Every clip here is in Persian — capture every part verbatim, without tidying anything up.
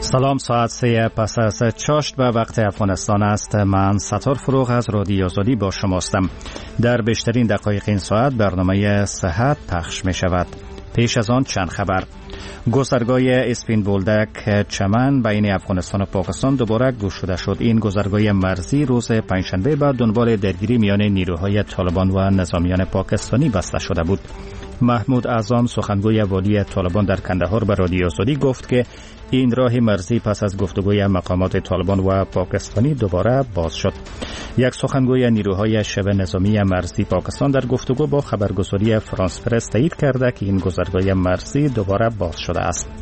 سلام، ساعت سه پس از چاشت به وقت افغانستان است. من ستار فروغ از رادیو آزادی با شماستم. در بیشترین دقایق این ساعت برنامه صحت پخش می شود. پیش از آن چند خبر. گذرگاه اسپین بولدک چمن بین افغانستان و پاکستان دوباره گشوده شد. این گذرگاه مرزی روز پنجشنبه به دنبال درگیری میان نیروهای طالبان و نظامیان پاکستانی بسته شده بود. محمود اعظم سخنگوی والی طالبان در کندهار به رادیو آزادی گفت که این راه مرزی پس از گفتگوی مقامات طالبان و پاکستانی دوباره باز شد. یک سخنگوی نیروهای شبه نظامی مرزی پاکستان در گفتگو با خبرگزاری فرانس پرس تایید کرده که این گذرگاه مرزی دوباره باز شده است.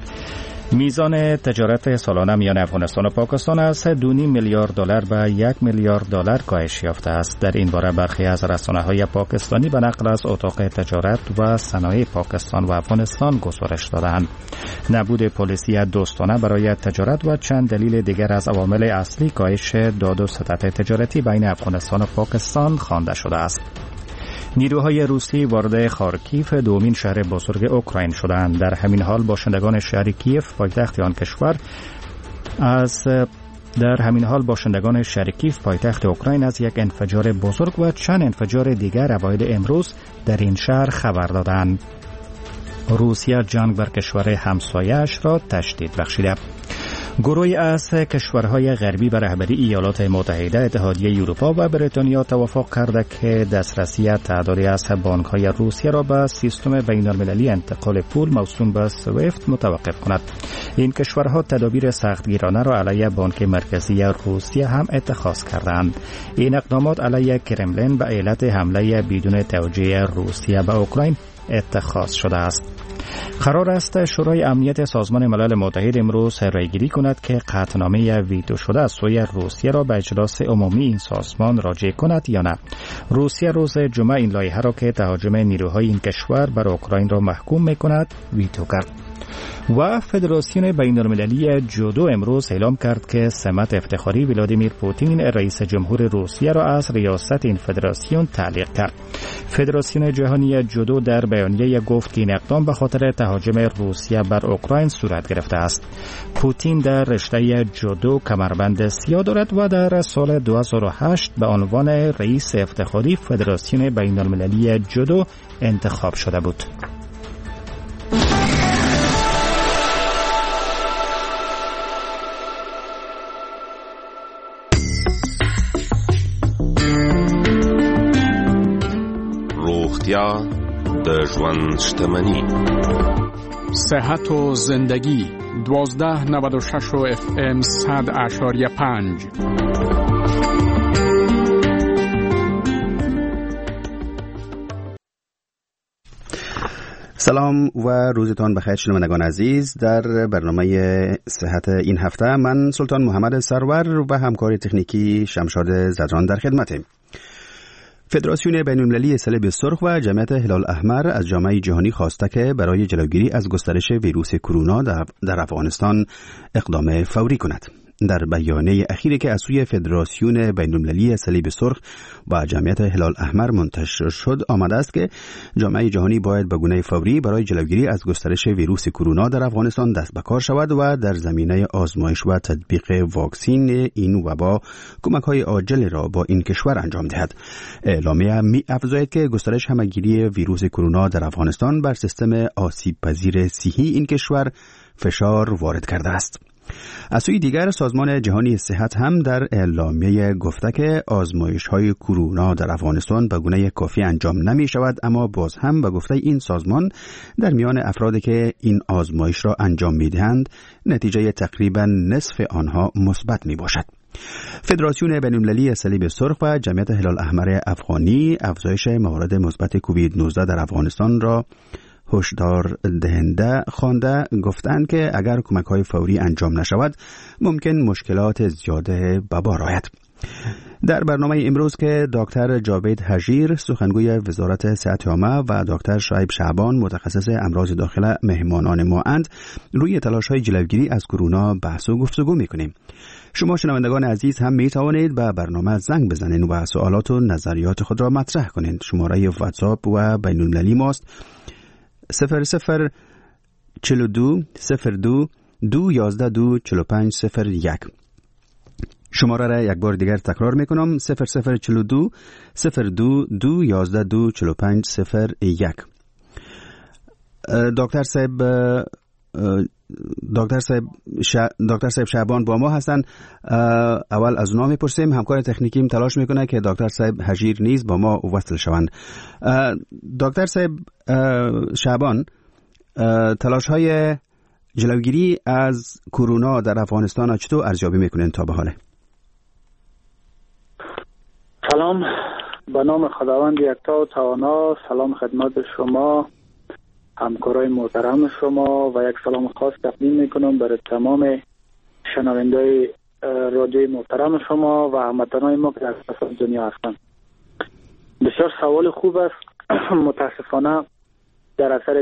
میزان تجارت سالانه میان افغانستان و پاکستان از دو و نیم میلیارد دلار به یک میلیارد دلار کاهش یافته است. در این باره برخی از رسانه‌های پاکستانی به نقل از اتاق تجارت و صنایع پاکستان و افغانستان گزارش دادند. نبود پالیسی دوستانه برای تجارت و چند دلیل دیگر از عوامل اصلی کاهش داد و ستد تجارتی بین افغانستان و پاکستان خوانده شده است. نیروهای روسی وارد خارکیف، دومین شهر بزرگ اوکراین شدند. در همین حال باشندگان شهر کیف پایتخت آن کشور از در همین حال باشندگان شهر کیف پایتخت اوکراین از یک انفجار بزرگ و چند انفجار دیگر اوایل امروز در این شهر خبر دادند. روسیه جنگ بر کشور همسایه‌اش را تشدید بخشیده. گروهی از کشورهای غربی به رهبری ایالات متحده، اتحادیه اروپا و بریتانیا توافق کرده که دسترسی تعدادی از بانک‌های روسیه را به سیستم بین‌المللی انتقال پول موسوم به سویفت متوقف کند. این کشورها تدابیر سختگیرانه را علیه بانک مرکزی روسیه هم اتخاذ کردند. این اقدامات علیه کرملین به علت حمله بدون توجیه روسیه به اوکراین اتخاذ شده است. قرار است شورای امنیت سازمان ملل متحد امروز رایگیری کند که قطعنامه ویتو شده از سوی روسیه را به اجلاس عمومی این سازمان راجع کند یا نه. روسیه روز جمعه این لایحه را که تهاجم نیروهای این کشور بر اوکراین را محکوم می‌کند ویتو کرد. و فدراسیون بین‌المللی جودو امروز اعلام کرد که سمت افتخاری ولادیمیر پوتین رئیس جمهور روسیه را از ریاست این فدراسیون تعلیق کرد. فدراسیون جهانی جودو در بیانیه گفت که این اقدام به خاطر تهاجم روسیه بر اوکراین صورت گرفته است. پوتین در رشته جودو کمربند سیاه دارد و در سال دو هزار و هشت به عنوان رئیس افتخاری فدراسیون بین‌المللی جودو انتخاب شده بود. روغتیا د ژوند شتمني. صحت و زندگی دوازده نود و شش و اف ام صد اشاریه پنج. سلام و روزتان بخیر شنوندگان عزیز. در برنامه صحت این هفته من سلطان محمد سرور و همکار تکنیکی شمشاد زدران در خدمتیم. فدراسیون بین‌المللی صلیب سرخ و جمعیت هلال احمر از جامعه جهانی خواسته که برای جلوگیری از گسترش ویروس کرونا در افغانستان اقدام فوری کند. در بیانیه اخیری که از سوی فدراسیون بین‌المللی صلیب سرخ و جمعیت هلال احمر منتشر شد آمده است که جامعه جهانی باید به گونه فوری برای جلوگیری از گسترش ویروس کرونا در افغانستان دست به کار شود و در زمینه آزمایش و تطبیق واکسین این وبا کمک‌های عاجل را با این کشور انجام دهد. اعلامیه می افزاید که گسترش همگیری ویروس کرونا در افغانستان بر سیستم آسیب پذیر صحی این کشور فشار وارد کرده است. از سوی دیگر سازمان جهانی صحت هم در اعلامیه گفته که آزمایش‌های کرونا در افغانستان به گونه کافی انجام نمی شود، اما باز هم به گفته این سازمان در میان افرادی که این آزمایش را انجام می دهند نتیجه تقریبا نصف آنها مثبت می باشد. فدراسیون بین‌المللی صلیب سرخ و جمعیت هلال احمر افغانی افزایش موارد مثبت کووید نوزده در افغانستان را هشدار دهنده خوانده، گفتند که اگر کمک‌های فوری انجام نشود ممکن مشکلات زیاده به بار آید. در برنامه امروز که دکتر جاوید حجیر سخنگوی وزارت صحت عامه و دکتر شعیب شعبان متخصص امراض داخله مهمانان ما اند، روی تلاش‌های جلوگیری از کرونا بحث و گفتگو می‌کنیم. شما شنوندگان عزیز هم می توانید به برنامه زنگ بزنید و سوالات و نظریات خود را مطرح کنید. شماره واتساپ و بین‌المللی ماست صفر صفر چهل و دو صفر دو دو یازده دو چلو پنج صفر یک. شماره را یک بار دیگر تکرار میکنم: صفر صفر چلو دو صفر دو دو یازده دو چلو پنج صفر یک. دکتر صاحب دکتر صاحب شا... دکتر صاحب شعبان با ما هستن. اول از اونا میپرسیم. همکار تکنیکیم تلاش میکنه که دکتر صاحب هجیر نیز با ما وصل شوند. دکتر صاحب شعبان، تلاش های جلوگیری از کرونا در افغانستان چطور ارزیابی میکنین تا به حال؟ سلام، به نام خداوند یکتا و توانا. سلام خدمت شما همکارای محترم شما و یک سلام خاص تقدیم میکنم برای تمام شنونده‌های رادیوی محترم شما و هموطنان ما که در سطح دنیا هستند. بسیار سوال خوب است. متاسفانه در اثر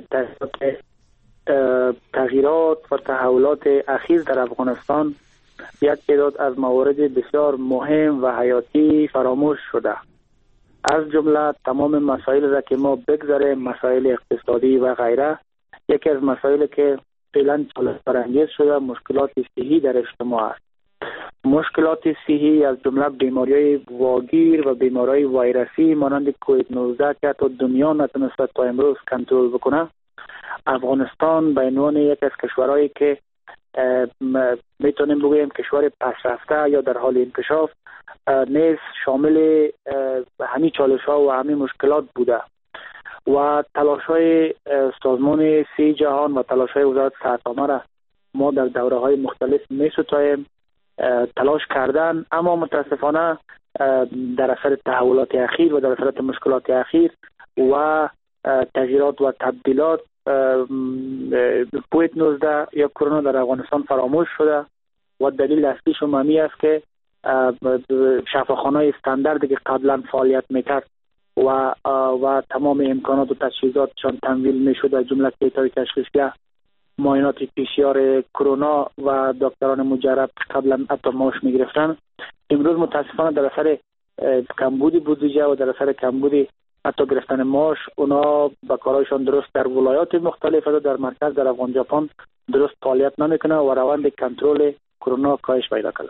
تغییرات و تحولات اخیر در افغانستان یک تعداد از موارد بسیار مهم و حیاتی فراموش شده. از جمله تمام مسائل را که ما بگذاریم، مسائل اقتصادی و غیره، یکی از مسائل که فعلا چالش برانگیز شده مشکلات صحی در اجتماع است. مشکلات صحی از جمله بیماری‌های واگیر و بیماری‌های ویروسی مانند کووید نوزده که تا دنیا نتونسته تا امروز کنترل بکنه. افغانستان به عنوان یک از کشورهایی که میتونیم بگوییم کشور پیشرفته یا در حال انکشاف نیز شامل همین چالش ها و همین مشکلات بوده و تلاش های سازمان سی جهان و تلاش های وزارت صحت عامه را ما در دوره های مختلف می ستاییم. تلاش کردن، اما متاسفانه در اثر تحولات اخیر و در اثر مشکلات اخیر و تغییرات و تبدیلات کووید نوزده یا کرونا در افغانستان فراموش شده و دلیل اصلیش همین است که شفاخانه‌های استانداردی که قبلا فعالیت میکرد و و تمام امکانات و تجهیزاتشان تمویل میشد، از جمله کیت‌های تشخیصیه، معاینات پی سی آر کرونا و دکتران مجرب قبلا حتی معاش میگرفتن، امروز متاسفانه در اثر کمبود بودجه و در اثر کمبود حتی گرفتن معاش، اونا با کارایشان درست در ولایات مختلف و در مرکز در افغان ژاپن درست فعالیت نمیکنه و روند کنترل کرونا کاهش پیدا کرده.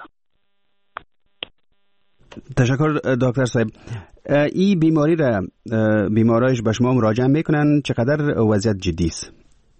تشکر دکتر صاحب. این بیماری را بیمارایش به شما مراجعه میکنن، چقدر وضعیت جدی است؟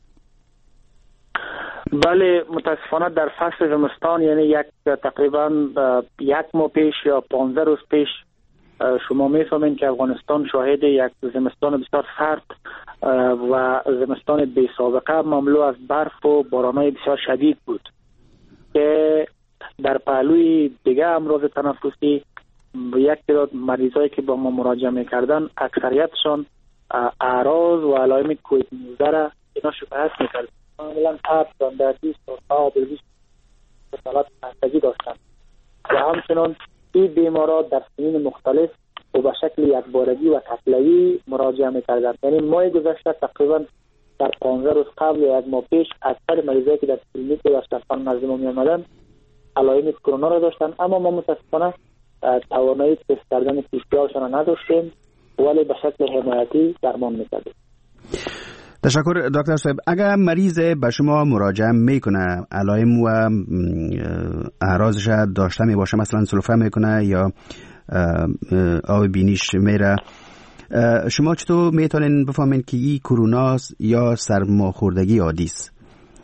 بله، متاسفانه در فصل زمستان، یعنی یک تقریبا یک ماه پیش یا پانزده روز پیش، شما میفهمین که افغانستان شاهد یک زمستان بسیار سرد و زمستان بی سابقه مملو از برف و باران‌های بسیار شدید بود که در پهلوی دیگه امراض تنفسی یک تعداد مریضایی که با ما مراجعه میکردن اکثریتشان اعراض و علائم کووید نوزده را اینا شکایت میکردن. معمولا تب، راندردی، سرفه، بلغیش حالت خستگی داشتن و همچنان این بیمارا در سنین مختلف و به شکل یکبارگی و کتلوی مراجعه میکردن. یعنی ماه گذشته تقریبا در پانزده روز قبل یا یک ماه پیش اکثر مریضایی که در کلینیک و دسترسان نزد ما میامدن علائم کرونا را داشتن، اما ما متاسفانه توانایی تست کردن پی سی آرشان را نداشتیم ولی به شکل حمایتی درمان میکردیم. تشکر دکتر صاحب. اگر مریض به شما مراجعه میکنه علائم و اعراضش داشته می باشه، مثلا سلفه میکنه یا آب بینیش میره، شما چطور میتونین بفهمین که این کرونا یا سرماخوردگی عادی است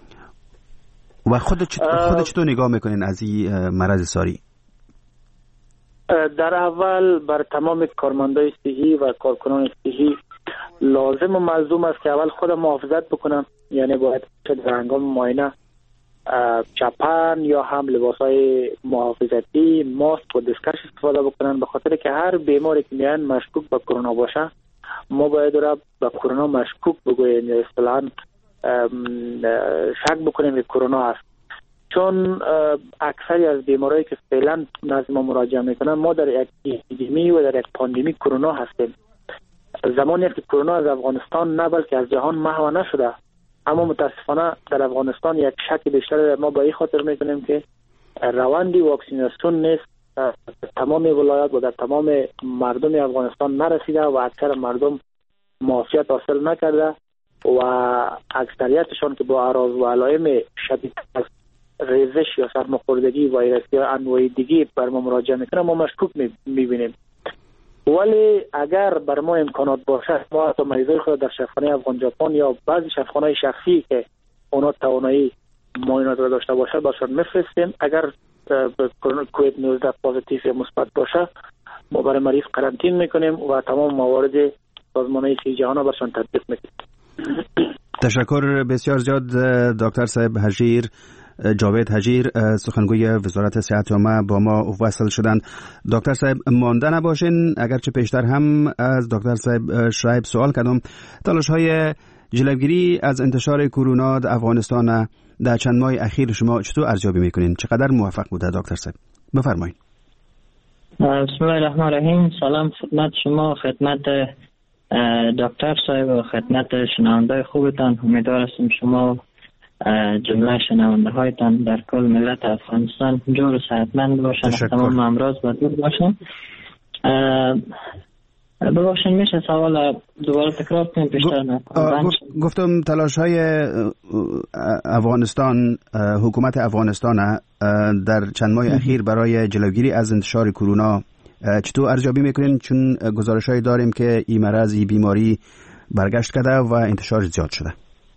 و خود خود چطور نگاه میکنین از این مرض ساری؟ در اول بر تمام کارمندای صحی و کارکنان صحی لازم و ملزوم است که اول خود محافظت بکنن، یعنی باید در هنگام معاینه چپن یا هم لباسای محافظتی، ماسک و دستکش استفاده بکنن، به خاطر که هر بیماری که میان مشکوک به کرونا باشه ما باید را به کرونا مشکوک بگوییم یا اصطلاحاً شک بکنیم که کرونا است. چون اکثری از بیمارایی که فعلا نزد ما مراجعه میکنن ما در یک اپیدمی و در یک پاندمی کرونا هستیم. زمانی که کرونا از افغانستان نه بلکه از جهان محو نشده، اما متاسفانه در افغانستان یک شک بیشتر ما با این خاطر میکنیم که روندی واکسیناسیون نیست، تمام ولایات و در تمام مردم افغانستان نرسیده و اکثر مردم معافیت حاصل نکرده و اکثریتشان که با اعراض و علائم شدید از ریزش یا سرماخوردگی ویروسی یا انواع دیگه بر ما مراجعه میکنه ما مشکوک میبینیم. ولی اگر بر ما امکانات باشه ما حتی مریضای خود در شفاخانه افغان ژاپن یا بعضی شفاخانه شخصی که اونا توانایی معاینات را داشته باشه برشان میفرستیم. اگر کووید نوزده پوزیتیو یا مثبت باشه ما برای مریض قرنطین میکنیم و تمام موارد سازمان صحت جهان برشان تطبیق میکنیم. تشکر بسیار زیاد دکتر صاحب هجیر، جاوید هجیر، سخنگوی وزارت صحت عامه با ما وصل شدند. دکتر صاحب مانده نباشین، اگرچه پیشتر هم از دکتر صاحب شعیب سوال کردم تلاش های جلوگیری از انتشار کرونا در افغانستان در چند ماه اخیر شما چطور ارزیابی میکنین؟ چقدر موفق بوده دکتر صاحب؟ بفرمایید. بسم الله الرحمن الرحیم. سلام خدمت شما، خدمت دکتر صاحب و خدمت شنونده خوبتان. امیدوار هستم شما جمله شنونده هایتان در کل ملت افغانستان جور و صحتمند باشن، از تمام امراض و دور باشن. ببخشید میشه سوال دوباره تکرار کنیم پیشتر نکنم؟ گفتم تلاش های افغانستان، حکومت افغانستان در چند ماه اخیر برای جلوگیری از انتشار کرونا چطور ارزیابی میکنین؟ چون گزارش هایی داریم که این مرض، این بیماری برگشت کرده و انتشار زیاد شده.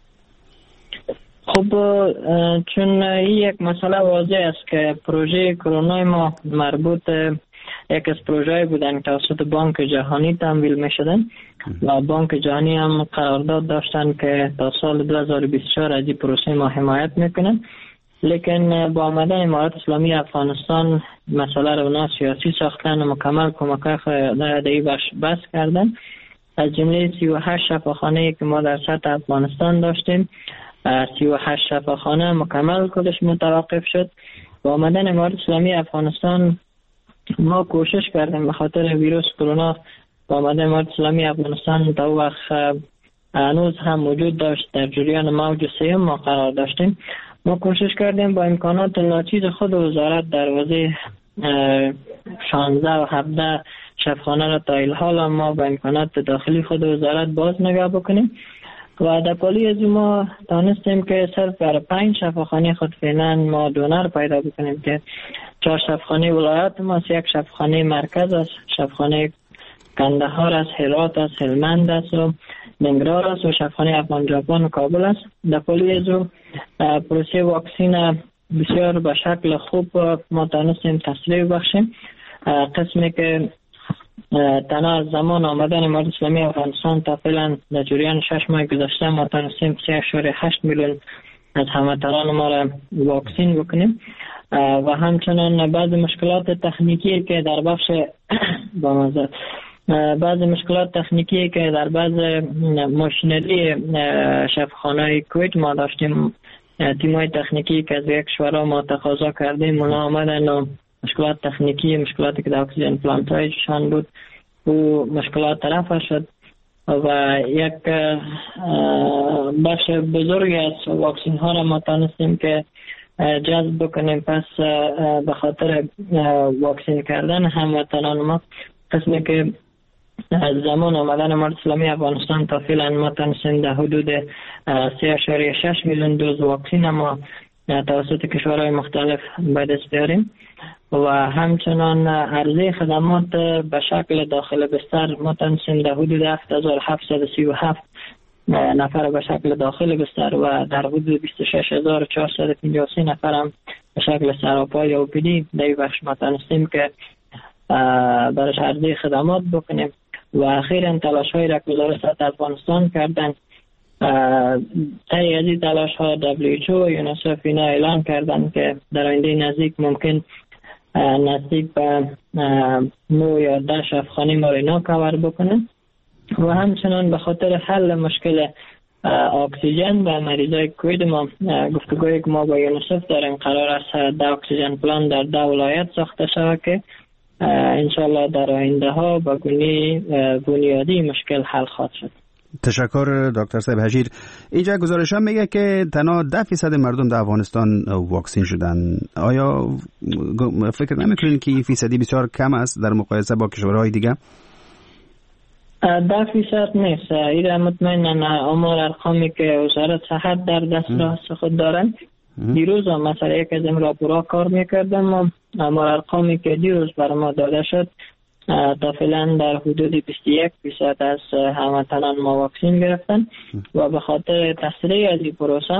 خب چون این یک مسئله واضح است که پروژه کرونا ما مربوط یک از پروژه بودن که توسط بانک جهانی تمویل می شدن و بانک جهانی هم قرارداد داشتن که تا سال دو هزار و بیست و چهار از این پروژه ما حمایت میکنن. لیکن با آمدن امارات اسلامی افغانستان مسئله رو اونا سیاسی ساختن و مکمل کمک خود در این بخش بس کردن. از جمله سی و هشت شفاخانه که ما در سطح افغانستان داشتیم، سی و هشت شفاخانه مکمل کلش متوقف شد. با آمدن امارات اسلامی افغانستان ما کوشش کردیم به خاطر ویروس کرونا. با آمدن امارات اسلامی افغانستان تا وقت هنوز هم موجود داشت، در جریان موج سوم ما قرار داشتیم. ما کوشش کردیم با امکانات ناچیز خود وزارت دروازه شانزده و هفده شفاخانه را تا الحال ما با امکانات داخلی خود وزارت باز نگاه بکنیم و در پالی از ما دانستیم که صرف برای پنج شفاخانه خود فعلا ما دونر پیدا بکنیم که چهار شفاخانه ولایت ما، یک شفاخانه مرکز است، شفاخانه کندهار است، هرات است، هلمند است و ننگرهار است و شفاخانه افغان ژاپن و کابل است. در پالی از پروسه واکسین بسیار به شکل خوب ما تانستیم تسریع بخشیم. قسمی که تنها از زمان آمدن امارات اسلامی افغانستان تا فعلا در جریان شش ماه گذشته ما تانستیم سه اشاره هشت میلیون از هموطنان ما را واکسین بکنیم و همچنان بعض مشکلات تکنیکی که در بخش با مزد بعض مشکلات تکنیکی که در بعض ماشینری شفاخانه کویت ما داشتیم، تیمای تکنیکی که از یک کشورها ما تقاضا کردیم اونا آمدن و مشکلات تکنیکی، مشکلاتی که در اکسیژن پلانت هایشان بود و مشکلات طرف شد و یک بخش بزرگی از واکسین ها را ما تانستیم که جذب بکنیم. پس به خاطر واکسین کردن هموطنان ما، قسمی که از زمان آمدن امارات اسلامی افغانستان تا فعلا ما تانستیم در حدود سه اشاره شش میلیون دوز واکسین ما توسط کشورهای مختلف به دست بیاریم و همچنان عرضه خدمات به شکل داخل بستر ما تانستیم در حدود هفت هزار و هفتصد و سی و هفت نفر به شکل داخل بستر و در حدود بیست و شش هزار و چهارصد و پنجاه و سه نفر هم به شکل سراپا یا اوپیدی در این بخش ما تانستیم که برش عرضه خدمات بکنیم و اخیراً تلاش های را که وزارت افغانستان کردن. تایی از این تلاش ها دبلیو اچ او و یونیسف اینا اعلان کردن که در آینده نزدیک ممکن نزدیک به نو یا ده شفاخانه ما اینا کاور بکنن و همچنان به خاطر حل مشکل اکسیژن و مریضای کووید ما گفتگویی که ما با یونیسف داریم قرار است ده اکسیژن پلان در ده ولایت ساخته شود که انشالله در آینده ها با گونه بنیادی مشکل حل خواهد شد. تشکر دکتر صاحب هجیر. اینجا گزارش هم میگه که تنها ده فیصد مردم در افغانستان واکسین شدن. آیا فکر نمیکنین که این فیصدی بسیار کم است در مقایسه با کشورهای دیگه؟ ده فیصد نیست. این مطمئنا آمار ارقامی که وزارت صحت در دسترس خود دارن دیروز هم مثلا یک از این راپورها کار میکردم، اما ارقامی که دیروز بر ما داده شد تا فعلا در حدود بیست و یک درصد از هموطنان ما واکسین گرفتن و به خاطر تسریع از این پروسه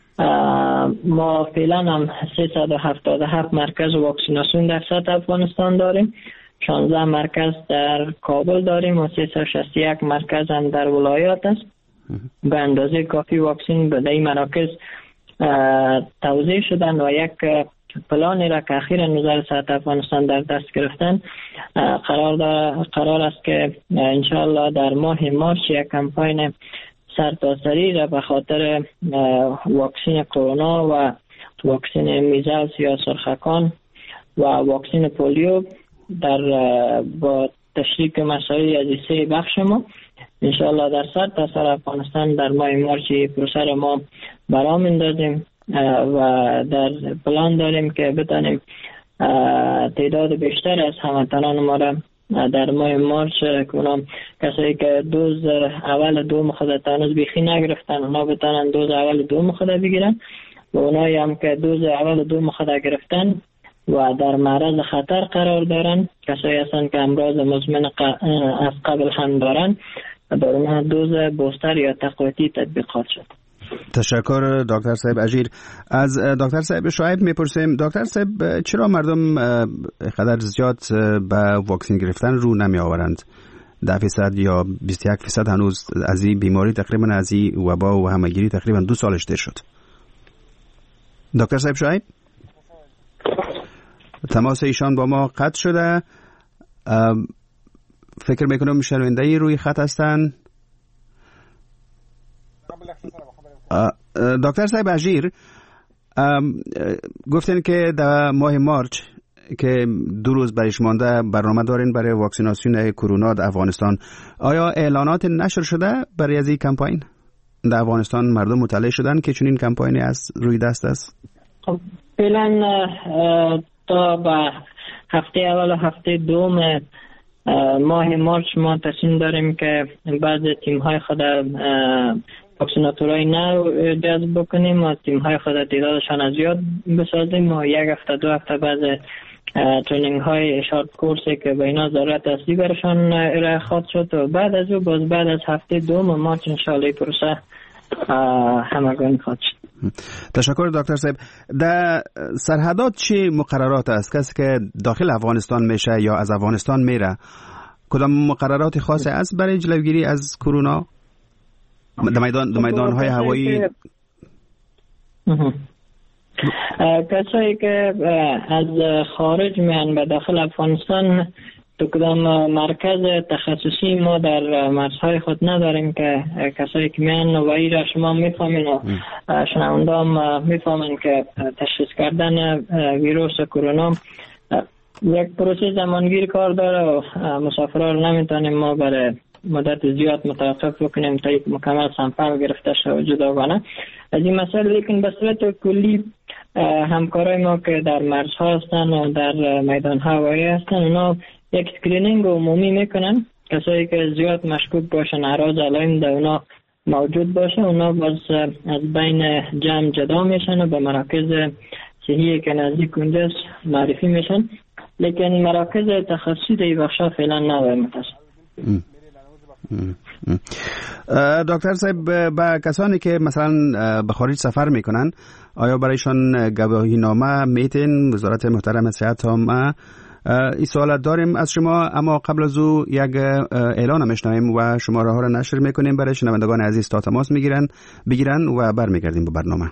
ما فعلا هم سیصد و هفتاد و هفت مرکز واکسیناسیون در سطح افغانستان داریم، شانزده مرکز در کابل داریم و سیصد و شصت و یک مرکز هم در ولایات است. به اندازه کافی واکسین به این مراکز توزیع شدن و یک پلانی را که اخیراً وزارت صحت افغانستان در دست گرفتن قرار دار قرار است که انشاءالله در ماه مارس یک کمپاین سرتاسری را به خاطر واکسین کرونا و واکسین میزلز یا سرخکان و واکسین پولیو در با تشریک مسائل از سه بخش ما انشاءالله در سرتاسر افغانستان در ماه مارس پروسه را ما برام اندازیم و در پلان داریم که بتانیم تعداد بیشتر از هموطنان ما را در ماه مارس کنم کسایی که دوز اول دوم خود تانوز بیخی نگرفتن اونا بتانن دوز اول دوم خود بگیرن و اونایی هم که دوز اول دوم خود گرفتن و در معرض خطر قرار دارن، کسایی هستن که امراض مزمن از قبل هم دارن، در اونها دوز بوستر یا تقویتی تطبیقات شد. تشکر دکتر صاحب اجیر. از دکتر صاحب شعیب میپرسیم دکتر صاحب چرا مردم قدر زیاد به واکسین گرفتن رو نمی آورند؟ ده فیصد یا بیست و یک فیصد هنوز از این بیماری تقریبا از این وبا و همگیری تقریبا دو سالش دیر شد. دکتر صاحب شعیب تماس ایشان با ما قطع شده. فکر میکنم شنونده روی خط هستن. دکتر صاحب اجیر گفتین که در ماه مارچ که دو روز برش مانده برنامه دارین برای واکسیناسیون کرونا در افغانستان. آیا اعلانات نشر شده برای از این کمپاین؟ در افغانستان مردم مطلع شدن که چنین کمپاینی از روی دست است؟ فعلا تا به هفته اول و هفته دوم ماه مارچ ما تصمیم داریم که بعض تیم های خود واکسیناتورای نو جذب بکنیم و تیم های خود تعدادشان از زیاد بسازیم و یک هفته دو هفته بعد ترینینگ های شارت کورسی که به اینا ضرورت اصلی برشان ارائه خواهد شد و بعد از او باز بعد از هفته دوم مارچ انشاءالله پروسه همگانی خواهد شد. تشکر دکتر صاحب. در سرحدات چه مقررات است؟ کسی که داخل افغانستان میشه یا از افغانستان میره کدام مقررات خاصی است برای جلوگیری از کرونا؟ در میدان در میدان های هوایی کسایی که از خارج میان به داخل افغانستان تو کدام مرکز تخصصی ما در مرزهای خود نداریم که کسایی که میان و ای را شما میفهمین و شنونده هم میفهمین که تشخیص کردن ویروس کرونا یک پروسه زمانگیر کار داره و مسافرها رو نمیتونیم ما برای مدت زیاد متوقف بکنیم تا یک مکمل سمپل گرفته شد جداگانه از این مسئله. لیکن به صورت کلی همکارای ما که در مرزها هستن و در میدان هوایی هستن اونا یک اسکرینینگ عمومی میکنن، کسایی که زیاد مشکوک باشن اعراض علائم در اونا موجود باشه اونا باز از بین جمع جدا میشن و به مراکز صحی که نزدیک اونجاست معرفی میشن، لیکن مراکز تخصصی در این بخشا فعلا نداریم متاسفانه. دکتر صاحب با کسانی که مثلا به خارج سفر میکنن آیا برایشان گواهی نامه میتین؟ وزارت محترم صحت هم این سوالات داریم از شما، اما قبل از او یک اعلان میشنویم و شماره ها را نشر میکنیم برای شنوندگان عزیز تا تماس میگیرن بگیرن و برمیگردیم با برنامه.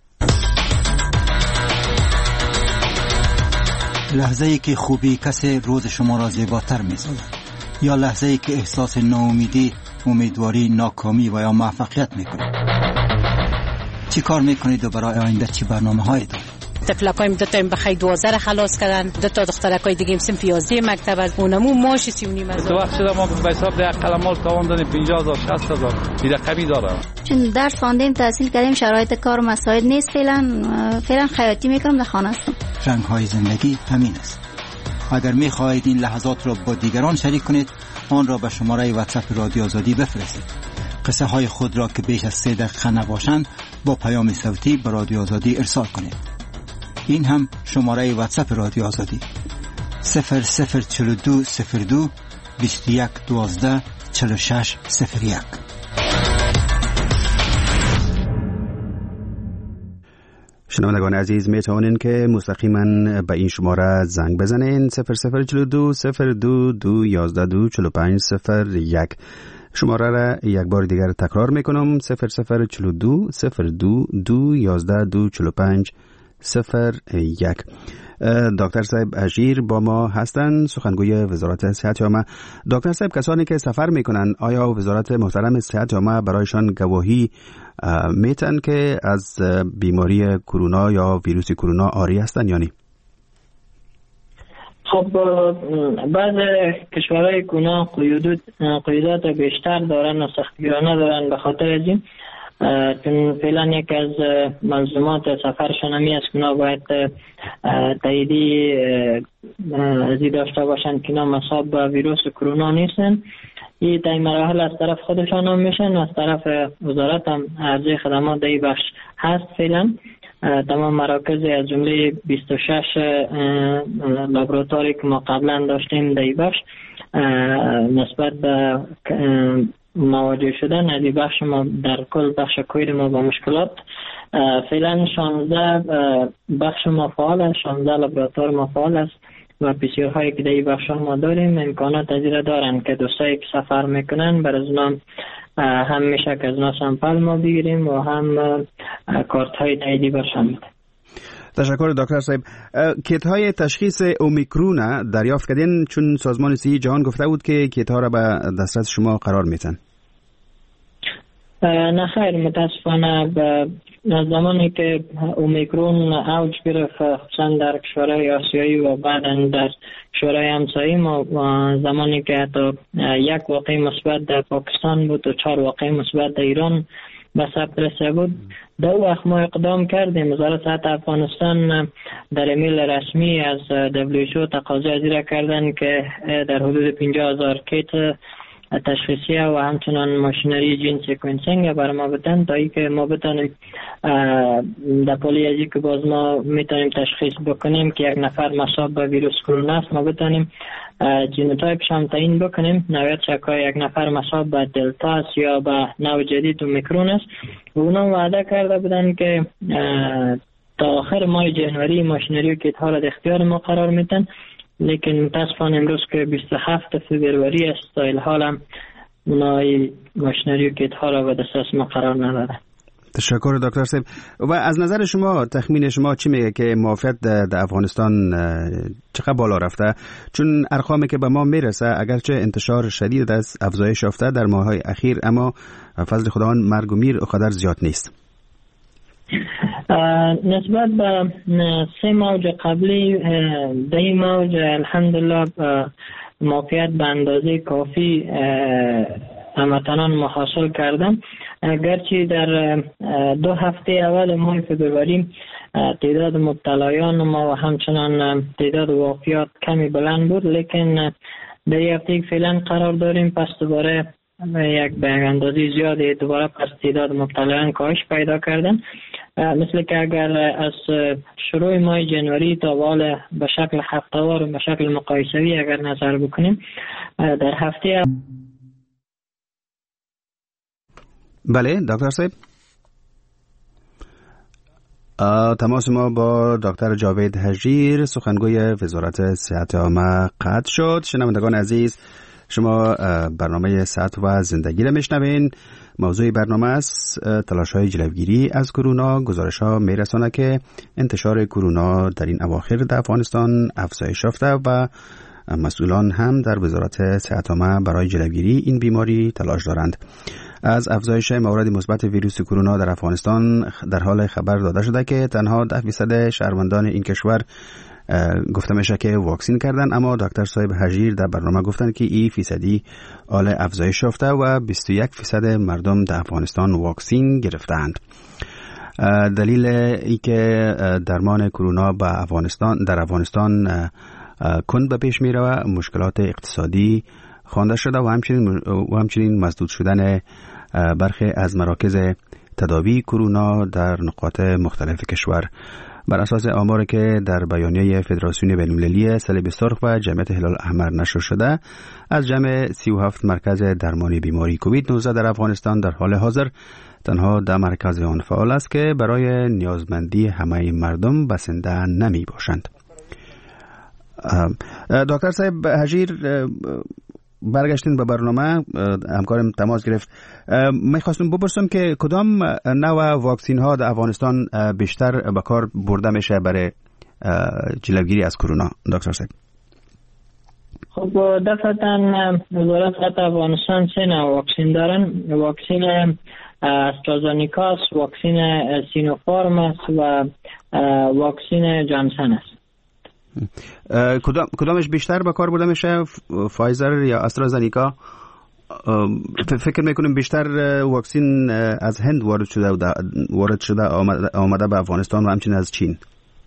لحظه ای که خوبی کسی روز شما را زیباتر می‌سازد یا لحظه ای که احساس ناامیدی، امیدواری، ناکامی و یا موفقیت میکنید. چی کار میکنید و برای آینده چی برنامه‌هایی دارید؟ طفلکایم دو تا بخای دوازده را خلاص کردن، دو تا دخترکای دیگه سن پیازده مکتب از اونمو ماش سی و نیم از تو وقت شده ما به حساب ده قلمال تاوان دادیم پنجاه هزار شصت هزار دیده کمی داره. چون درس خواندیم تحصیل کردیم شرایط کار مساعد نیست، فعلا فعلا خیاطی میکنم در خانه هستم. رنگ های زندگی همین است. اگر میخواهید این لحظات را با دیگران شریک کنید آن را به شماره واتساپ رادیو آزادی بفرستید. قصه های خود را که بیش از سه دقیقه نباشند با پیام صوتی به رادیو آزادی ارسال کنید. این هم شماره واتساپ رادیو آزادی صفر صفر چهل و دو صفر دو بیست و یک دوازده چهل و شش صفر یک. شنوندگان عزیز می توانید که مستقیما به این شماره زنگ بزنین صفر صفر چهل و دو صفر دو دو یازده دو چهل و پنج صفر یک. شماره را یک بار دیگر تکرار می کنم صفر صفر چهل و دو صفر دو دو یازده دو چهل و پنج صفر یک. دکتر صاحب هژیر با ما هستند، سخنگوی وزارت صحت عامه. دکتر صاحب، کسانی که سفر میکنن آیا وزارت محترم صحت عامه برایشان گواهی میتن که از بیماری کرونا یا ویروس کرونا عاری هستند یا نه؟ خب بعض کشورهای کرونا قیودات بیشتر دارن و سختگیرانه دارن. به خاطر از این چون فعلا یک از ملزومات سفرشان همی است که اونا باید تاییدی ازی داشته باشند که اونا مصاب به ویروس کرونا نیستن. این تا این مراحل از طرف خودشان هم میشن و از طرف وزارت هم عرضه خدمات در این بخش هست. فعلا تمام مراکز از جمله بیست و شش لابراتواری که ما قبلا داشتیم در این بخش نسبت به مواجه شدن از این بخش ما در کل بخش کویر ما با مشکلات فعلا شانزده بخش ما فعال است، شانزده لابراتوار ما فعال است و پیسیور هایی که در این بخش ما داریم امکانات از این دارن که دوستایی که سفر میکنن بر از اونا هم میشه که از اونا سامپل ما بگیریم و هم کارت های تاییدی برشان میده. تشکر دکتر صاحب. کیت های تشخیص اومیکرون دریافت کردین چون سازمان صحت جهان گفته بود که کیت ها را به دسترس شما قرار میتن؟ نه خیر، متاسفانه از زمانی که اومیکرون اوج گرفت خصوصا در کشورهای آسیایی و بعدا در کشورهای همسایه ما زمانی که حتی یک واقعه مثبت در پاکستان بود و چهار واقعه مثبت در ایران به ثبت رسیده بود، دو وقت ما اقدام کردیم. وزارت صحت افغانستان در ایمیل رسمی از دبلیو اچ او تقاضا از این کردن که در حدود پنجاه هزار کیت تشخیصیه و همچنان ماشینری جین سیکونسینگ برای ما بدن تا ای که ما بتانیم در پالی ازی که باز ما میتونیم تشخیص بکنیم که یک نفر مصاب به ویروس کرونا است، ما بتانیم جینوتایپش هم تعیین بکنیم نوعیت شکای یک نفر مصاب به دلتا است یا به نوع جدید اومیکرون است. و اونا وعده کرده بودن که تا آخر ماه جنوری ماشینری و کیت ها را در اختیار ما قرار میتن، لیکن متاسفانه امروز که بیست و هفتم فوریه است تا الحال هم اونای ماشینری و کیت ها را به دسترس ما قرار ندادن. تشکر دکتر صاحب. و از نظر شما تخمین شما چی میگه که معافیت در افغانستان چقدر بالا رفته؟ چون ارقامی که به ما میرسه اگرچه انتشار شدید از افزایش یافته در ماه‌های اخیر، اما فضل خداوند مرگ و میر قدر زیاد نیست. نسبت به سه موج قبلی در این موج الحمدلله معافیت به اندازه کافی هموطنان ما حاصل کردن. گرچه در دو هفته اول ماه فبروری تعداد مبتلایان ما و همچنان تعداد وفیات کمی بلند بود، لیکن در یک هفته فعلا قرار داریم پس دوباره یک به اندازه زیادی دوباره پس تعداد مبتلایان کاهش پیدا کردن. مثل که اگر از شروع ماه جنوری تا حال به شکل هفته‌وار و به شکل مقایسوی اگر نظر بکنیم در هفته بله دکتر صاحب، تماس ما با دکتر جاوید هژیر سخنگوی وزارت صحت عامه قطع شد. شنوندگان عزیز، شما برنامه صحت و زندگی را میشنوین. موضوع برنامه است تلاش‌های جلوگیری از کرونا. گزارش‌ها میرساند که انتشار کرونا در این اواخر در افغانستان افزایش یافته و مسئولان هم در وزارت صحت عامه برای جلوگیری این بیماری تلاش دارند. از افزایش موارد مثبت ویروس کرونا در افغانستان در حال خبر داده شده که تنها ده درصد شهروندان این کشور گفته میشه که واکسین کردن، اما دکتر صاحب هژیر در برنامه گفتن که این فیصدی حال افزایش یافته و بیست و یک درصد مردم در افغانستان واکسین گرفتند. دلیل ای که درمان کرونا به افغانستان در افغانستان کند به پیش میره و مشکلات اقتصادی خوانده شده و همچنین و همچنین مسدود شدن برخی از مراکز تداوی کرونا در نقاط مختلف کشور. بر اساس آماری که در بیانیه فدراسیون بین‌المللی صلیب سرخ و جمعیت هلال احمر نشر شده، از جمع سی و هفت مرکز درمانی بیماری کووید نوزده در افغانستان در حال حاضر تنها ده مرکز آن فعال است که برای نیازمندی همه مردم بسنده نمی باشند. دکتر صاحب هجیر، برگشتین به برنامه، همکارم تماس گرفت. میخواستم بپرسم که کدام نوع واکسین ها در افغانستان بیشتر به کار برده میشه برای جلوگیری از کرونا، دکتر صاحب؟ خب دفعتا وزارت صحت افغانستان سه نوع واکسین دارن. واکسین استرازانیکا، واکسین سینوفارم است و واکسین جانسن است. کدام کدامش بیشتر به کار برده میشه، فایزر یا استرازانیکا؟ فکر میکنم بیشتر واکسین از هند وارد شده و وارد شده آمده به افغانستان و همچنین از چین.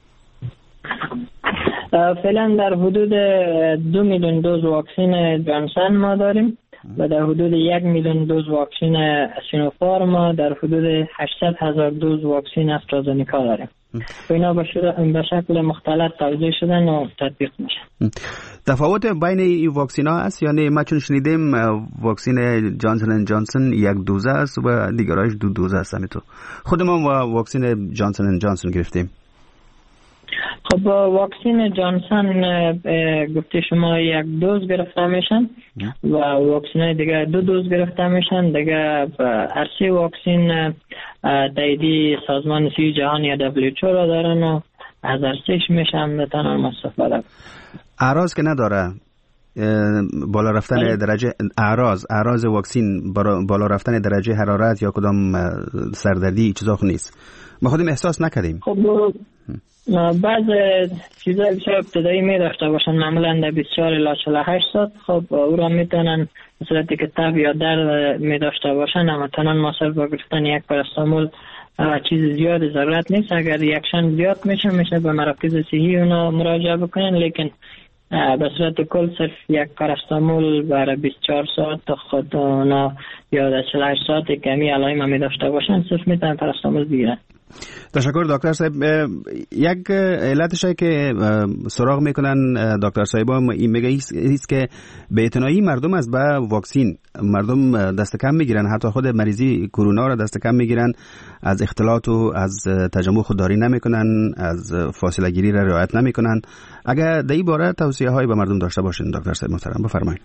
فعلا در حدود دو میلیون دوز واکسین جانسن ما داریم و در حدود یک میلیون دوز واکسین سینوفارم، در حدود هشتصد هزار دوز واکسین استرازانیکا داریم. اینا به شکل مختلف توزیع شدن و تطبیق میشن. تفاوت بین این واکسین ها است؟ یعنی ما چون شنیدیم واکسین جانسن اند جانسن یک دوزه است و دیگرایش دو دوزه است. همینطور خود ما واکسین جانسن اند جانسن گرفتیم. خب واکسین جانسن گفته شما یک دوز گرفته میشن و واکسین دیگه دو دوز گرفته میشن. دیگه ارسی واکسین تاییدی سازمان صحت جهانی یا دبلیو اچ او را دارن و از ارسیش میشن میتونن استفاده. اعراض که نداره، بالا رفتن درجه اعراض اعراض واکسین بالا رفتن درجه حرارت یا کدام سردردی چیزا خو نیست، ما خودم احساس نکردیم. خب بعض چیزای بسیار ابتدایی می داشته باشن، معمولا در بیست و چهار الی چهل و هشت ساعت. خب او را میتونن به صورتی که تب یا درد می داشته باشن، اما تنان مصرف با گرفتن یک پاراستامول چیز زیاد ضرورت نیست. اگر یکشن زیاد میشه میشه به مراکز صحی اونا مراجعه بکنن، لیکن به صورت کل صرف یک پاراستامول برای بیست و چهار ساعت تا خود اونا یا در چهل و هشت ساعت کمی علائم می داشته باشن صرف میتونن پاراستامول بگیرن. تشکر دکتر صاحب. یک علتش که سراغ میکنن دکتر صاحب این میگه ایست که به اعتنایی مردم از به واکسین مردم دست کم میگیرن، حتی خود مریضی کرونا را دست کم میگیرن، از اختلاط و از تجمع خودداری نمیکنن، از فاصله گیری را رعایت نمیکنن. اگر در این باره توصیه هایی به مردم داشته باشین دکتر صاحب محترم بفرمایید.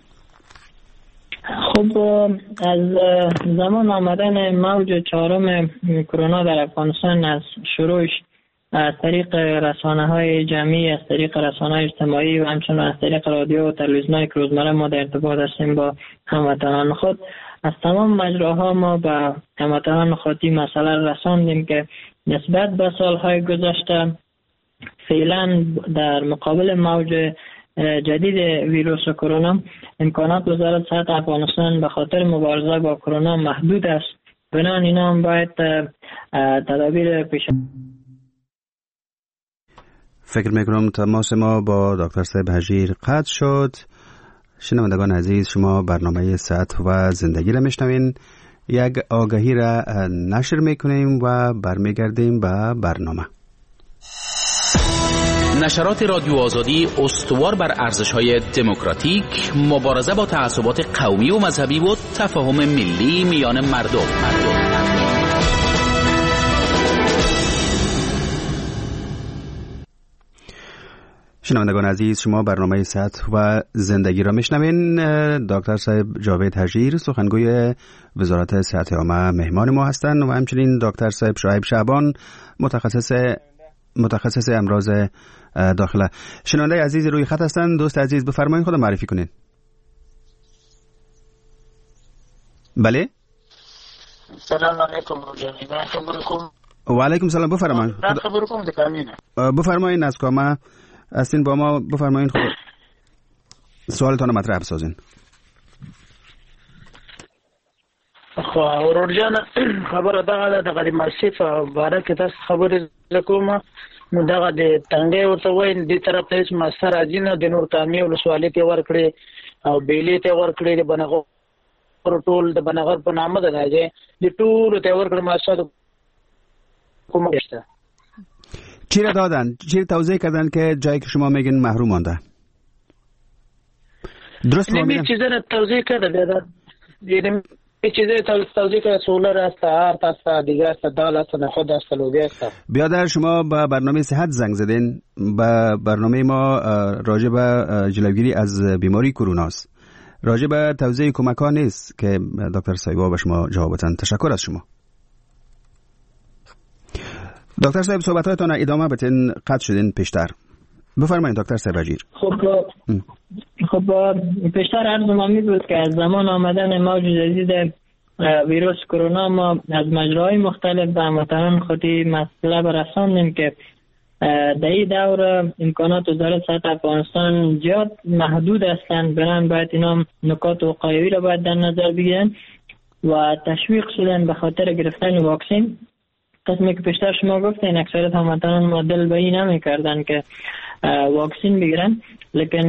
خب از زمان آمدن موج چهارم کرونا در افغانستان، از شروعش از طریق رسانه های جمعی، از طریق رسانه های اجتماعی و همچنین از طریق رادیو و تلویزیون‌های که روزمره ما در ارتباط هستیم با هموطنان خود، از تمام مجراها ما به هموطنان خود این مسئله رساندیم که نسبت به سالهای گذشته فعلا در مقابل موج جدید ویروس کرونا امکانات وزارت صحت افغانستان به خاطر مبارزه با کرونا محدود است. بنابراین اینا هم باید تدابیر پیش. فکر میکنم تماس ما با دکتر صاحب هجیر قطع شد. شنوندگان عزیز، شما برنامه صحت و زندگی را میشنوین. یک آگهی را نشر میکنیم و برمیگردیم به برنامه. نشرات رادیو آزادی استوار بر ارزش‌های دموکراتیک، مبارزه با تعصبات قومی و مذهبی و تفاهم ملی میان مردم. شنوندگان عزیز، شما برنامه صحت و زندگی را میشنوین. دکتر صاحب جاوید هجیر سخنگوی وزارت صحت عامه مهمان ما هستند و همچنین دکتر صاحب شعیب شعبان متخصص متخصص امراض داخله. شنونده عزیز روی خط هستند. دوست عزیز بفرمایید خودم معرفی کنین. بله. سلام علیکم. و علیکم سلام. بفرمایید. بفرمایید از کما هستین با ما. بفرمایید خود سوالتون رو مطرح بسازین. خو ورور جان خبره دغه د مارسیف باره کې تاسو خبرې لکوم نو دغه د تنګي ورته وای د طرف ته مستر اجینه د نور کامی ولسوالۍ ته ورکړي او بیلې ته ورکړي د بنغو ټول د بنغر په نامه د راځي د ټول ته ورکړ مؤسسات کومه شته. چی را دادن؟ چی توضیح کردن که جایی که شما میگین محروم مانده؟ درست فهمیدم؟ این چیزا رو توضیح کرده بیاد. یعنی چیزای توضیح کرده سولر است، آرت است، دیگه است، دال است، نخود است، لوبیا است. بیادر شما با برنامه صحت زنگ زدین. با برنامه ما راجع به جلوگیری از بیماری کرونا است. راجع به توضیح کمک‌ها نیست که دکتر سایبا به شما جواب بدن. تشکر از شما. دکتر صاحب صحبتاتون ادامه بدین، قطع شدین پیشتر. بفرمایید دکتر سبجیر. خب خب پیشتر عرض ما می بود که از زمان آمدن موج جدید ویروس کرونا ما از مجراهای مختلف به هموطنان خودی مطلب رساندیم که در این دور امکانات وزارت صحت افغانستان زیاد محدود هستند، بنابراین باید اینا نکات وقایوی را باید در نظر بگیرن و تشویق شدن به خاطر گرفتن واکسن. قسمی که پیشتر شما گفتین اکثریت هموطنان ما دل به این نمی کردن که واکسن بگیرن، لیکن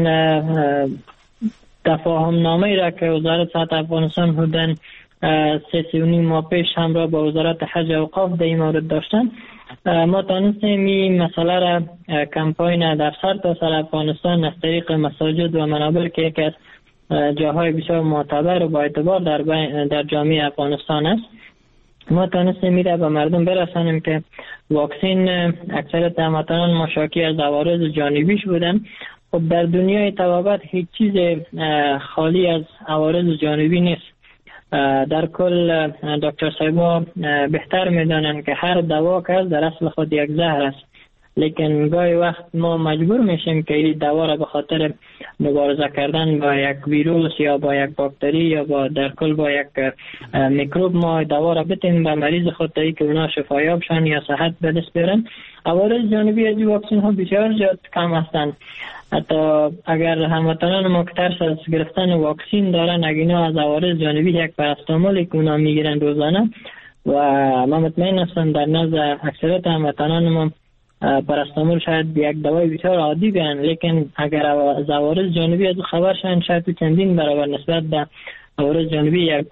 تفاهم نامه را که وزارت صحت افغانستان حدوداً سه سی و نیم ماه پیش همراه با وزارت حج و اوقاف در این مورد داشتن، ما تانستیم این مسئله را کمپاین در سر تا سر افغانستان از طریق مساجد و منابر که یکی از جاهای بسیار معتبر و با اعتبار در, در جامعه افغانستان است، ما تانستیم میره به مردم برسانیم که واکسن اکثریت هموطنان مشاکی از عوارض جانبیش بودن. خب در دنیای طبابت هیچ چیز خالی از عوارض جانبی نیست. در کل دکتر صاحبا بهتر میدانن که هر دوا که در اصل خود یک زهر است، لیکن گاهی وقت ما مجبور میشیم که این دوا را به خاطر مبارزه کردن با یک ویروس یا با یک باکتری یا با در کل با یک میکروب ما دوا را بتیم به مریض خود تا که اونا شفایاب شن یا صحت به دست بیارن. عوارض جانبی از این واکسن ها بسیار زیاد کم هستند. حتی اگر هموطنان ما که ترس از گرفتن واکسن دارن، اگر اینا از عوارض جانبی یک پاراستامول که اونا میگیرن روزانه و ما مطمئن هستم در نزد اکثریت هموطنان ما پاراستامول شاید یک دوای بسیار عادی بیان، لیکن اگر از عوارض جانبی از خبر شن شاید چندین برابر نسبت به عوارض جانبی یک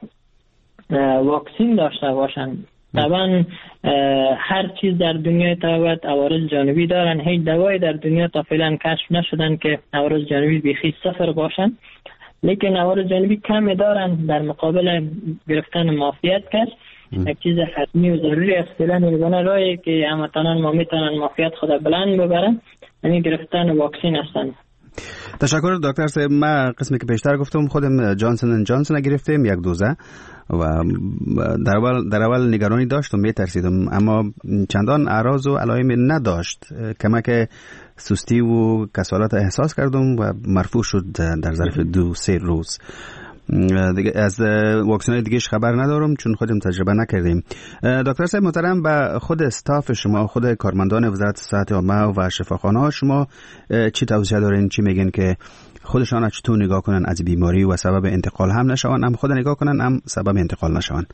واکسن داشته باشن. طبعا هر چیز در دنیای طبابت عوارض جانبی دارن، هیچ دوایی در دنیا تا فعلا کشف نشدن که عوارض جانبی بیخی صفر باشن، لیکن عوارض جانبی کمی دارن در مقابل گرفتن معافیت کس. یک چیز حتمی و ضروری است فعلا میگونه رایی که هموطنان ما میتونن معافیت خود بلند ببرن یعنی گرفتن واکسن هستن. تشکر دکتر صاحب. من قسمی که پیشتر گفتم خودم جانسون اند جانسون گرفتم یک دوزه و در اول در اول نگرانی داشتم، میترسیدم، اما چندان اعراض و علائم نداشت. کمک سستی و کسالت احساس کردم و مرفوع شد در ظرف دو سه روز. از واکسن دیگهش خبر ندارم چون خودم تجربه نکردیم. دکتر صاحب محترم، به خود استاف شما، خود کارمندان وزارت صحت عامه و شفاخانه ها شما چی توصیه دارین؟ چی میگن که خودشان چطور نگاه کنن از بیماری و سبب انتقال هم نشون، هم خود نگاه کنن هم سبب انتقال نشون؟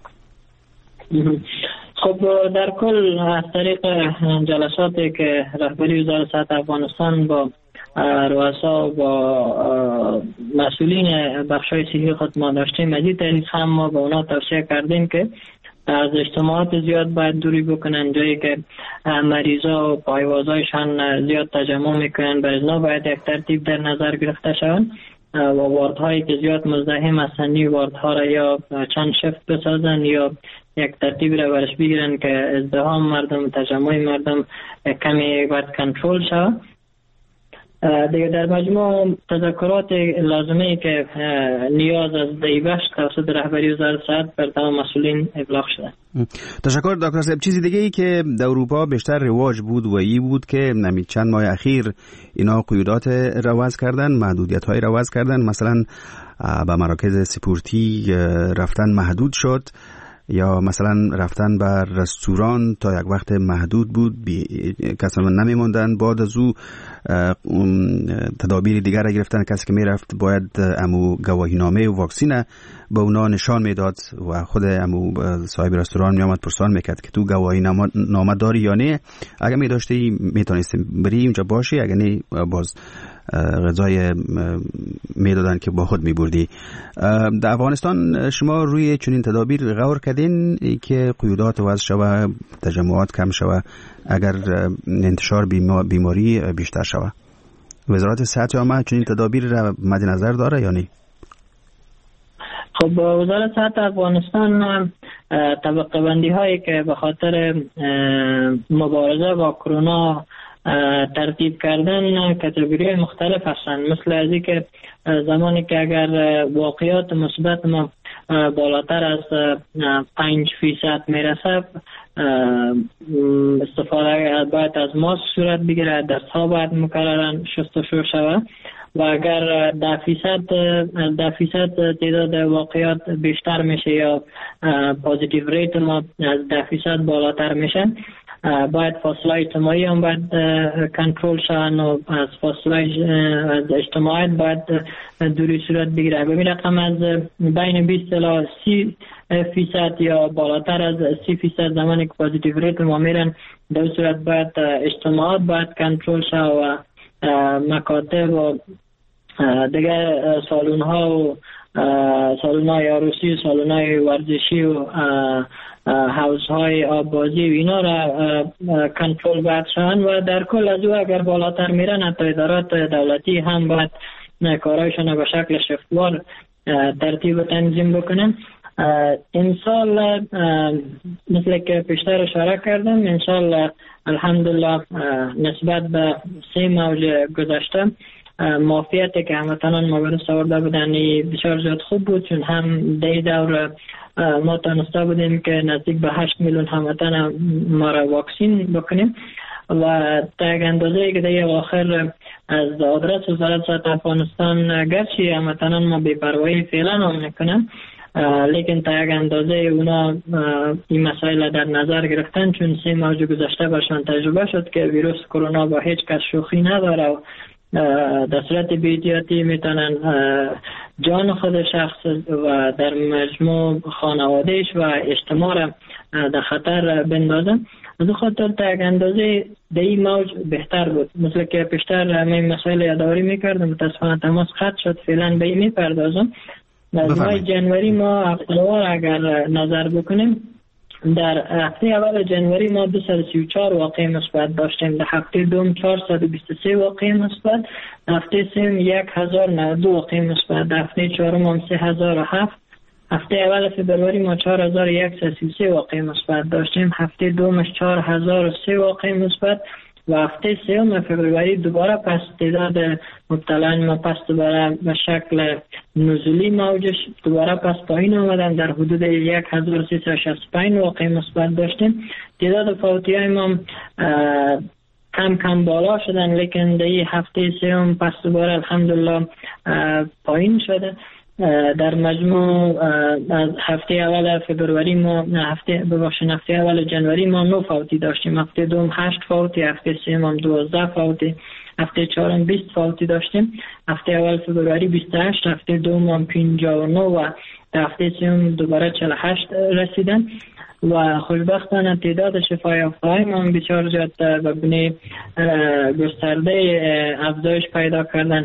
خب در کل از طریق جلساتی که رهبری وزارت صحت افغانستان با رؤسا و مسئولین بخشای صحی خود ما داشتیم، مزید تحریف هم ما به اونا توصیه کردیم که از اجتماعات زیاد باید دوری بکنن، جایی که مریضا و پایوازایشان زیاد تجمع میکنن بر ازنا باید یک ترتیب در نظر گرفته شون و واردهایی که زیاد مزدحم هستند واردها را یا چند شفت بسازن یا یک ترتیب را برش بگیرن که ازدحام مردم، تجمع مردم کمی باید کنترل شود. دیگه در مجموع تذکرات لازمه که نیاز از دیبش توسط رهبری وزارت صحت بر تمام مسئولین ابلاغ شده. تشکر دکتر صاحب. چیزی دیگه ای که در اروپا بیشتر رواج بود و ای بود که نمی چند ماه اخیر اینا قیودات رواز کردن، محدودیت های رواز کردن، مثلا به مراکز سپورتی رفتن محدود شد یا مثلا رفتن بر رستوران تا یک وقت محدود بود، کسان نمیموندن. بعد از او تدابیر دیگر را گرفتن، کسی که میرفت باید امو گواهی نامه و واکسینه به اونا نشان میداد و خود امو صاحب رستوران میامد پرسان میکرد که تو گواهی نامه داری یا نه. اگر میداشتی میتونستی بری اونجا باشی، اگر نه باز غذای میدادن که با خود میبردی. در افغانستان شما روی چنین تدابیر غور کردین که قیودات وضع شوه، تجمعات کم شوه، اگر انتشار بیماری بیشتر شوه؟ وزارت صحت عامه چنین تدابیر را مد نظر داره یا نه؟ خب وزارت صحت افغانستان طبقه بندی هایی که به خاطر مبارزه با کرونا ترتیب کردن کاتگوری مختلف هستند، مثل از که زمانی که اگر واقعیات مثبت ما بالاتر از پنج فیصد میرسه استفاده باید از ماسک صورت بگیره، دست ها باید مکررن شستشو شود و اگر ده فیصد ده فیصد تعداد واقعیات بیشتر میشه یا پوزیتیو ریت ما از ده فیصد بالاتر میشه باید فاصله اجتماعی هم باید کنترل شون و از فاصله از اجتماعیت باید دوری صورت بگیره. ببین رقم از بین بیست الی سی فیصد یا بالاتر از سی فیصد زمانی که پوزیتیو ریت ما میرن در صورت باید اجتماعات باید کنترل شون و مکاتب و دیگه سالون ها و سالون های عروسی و سالون های ورزشی و حوض های آبازی و اینا را کنترل باید شوند و در کل از او اگر بالاتر میرن حتی ادارات دولتی هم باید کارایشان به شکل شفتوار ترتیب و تنظیم بکنن. امسال مثل که پیشتر اشاره کردم امسال الحمدلله نسبت به سه موج گذشته معافیتی که هموطنان ما برست آورده بودن بسیار زیاد خوب بود، چون هم دی دور ما تانسته بودیم که نزدیک به هشت میلیون هموطن ما را واکسین بکنیم و تا یک اندازه که دیگه آخر از آدرس وزارت صحت افغانستان گرچه هموطنان ما بی‌پروایی فعلا هم میکنن لیکن تا یک اندازه اونا این مسائل در نظر گرفتن، چون سه موج گذشته برشان تجربه شد که ویروس کرونا با هیچ کس شوخی نداره و در صورت بی‌احتیاطی میتونن جان خود شخص و در مجموع خانوادهش و اجتماع را در خطر بندازن. از او خاطر تا یک اندازه در این موج بهتر بود، مثل که پیشتر همه مسائل یادآوری میکردم متاسفانه تماس قطع شد، فعلا به این میپردازم. در ماه جنوری ما هفته‌وار اگر نظر بکنیم در هفته اول جنوری ما دویست و سی و چهار واقعه مثبت داشتیم، در هفته دوم چهارصد و بیست و سه واقعه مثبت، در هفته سوم یک هزار و نود و دو واقعه مثبت، در هفته چهارم هم سه هزار و هفت، هفته اول فبروری ما چهار هزار و صد و سی و سه واقعه مثبت داشتیم، هفته دومش چهار هزار و سه واقعه مثبت و هفته سوم فبروری دوباره پس تعداد مبتلایان ما پس دوباره به شکل نزولی موجش دوباره پس پایین آمدن، در حدود یک هزار و سیصد و شصت و پنج واقعه مثبت داشتیم. تعداد فوتی های ما کم کم بالا شدن لیکن در هفته سوم پس دوباره الحمدلله پایین شده. در مجموع از هفته اول فبروری ما هفته ببخشید هفته اول جنوری ما نه فوتی داشتیم، هفته دوم هشت فوتی، هفته سوم هم دوازده فوتی، هفته چهارم بیست فوتی داشتیم، هفته اول فبروری بیست و هشت، هفته دوم هم پنجاه و نه و هفته سوم دوباره چهل و هشت رسیدن و خوشبختانه تعداد شفای یافته‌های ما بسیار زیاد به گونه گسترده افزایش پیدا کردن.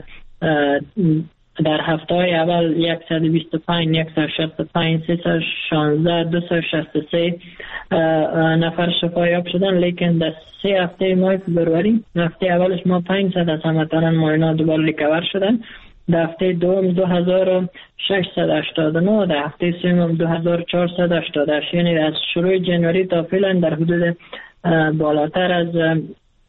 در هفته های اول صد و بیست و پنج، صد و شصت و پنج، سیصد و شانزده، دویست و شصت و سه نفر شفایاب شدن، لیکن در سه هفته ماه فبروری هفته اولش ما پانصد از هموطنان ما اینا دوباره ریکاور شدن، در هفته دوم دو هزار و ششصد و هشتاد و نه، در هفته سوم دو هزار و چهارصد و هشتاد و هشت، یعنی از شروع جنوری تا فعلا در حدود بالاتر از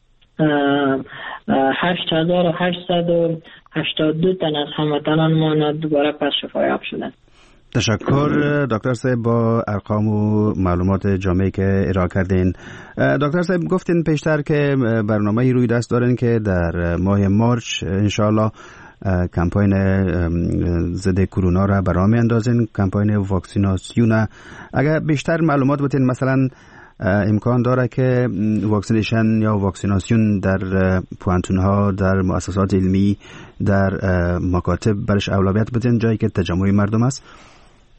هشت هزار و هشتصد و هشتاد و دو تن از هموطنان ما دوباره پس شفایاب شدن. تشکر دکتر صاحب با ارقام و معلومات جامعی که ارائه کردین. دکتر صاحب گفتین پیشتر که برنامه‌ای روی دست دارین که در ماه مارچ انشاءالله کمپاین ضد کرونا را برنامه می‌اندازین، کمپاین واکسیناسیون. اگر بیشتر معلومات بدین، مثلا امکان داره که واکسینیشن یا واکسیناسیون در پوانتون‌ها، در مؤسسات علمی، در مکاتب برش اولویت بدین جایی که تجمع مردم است؟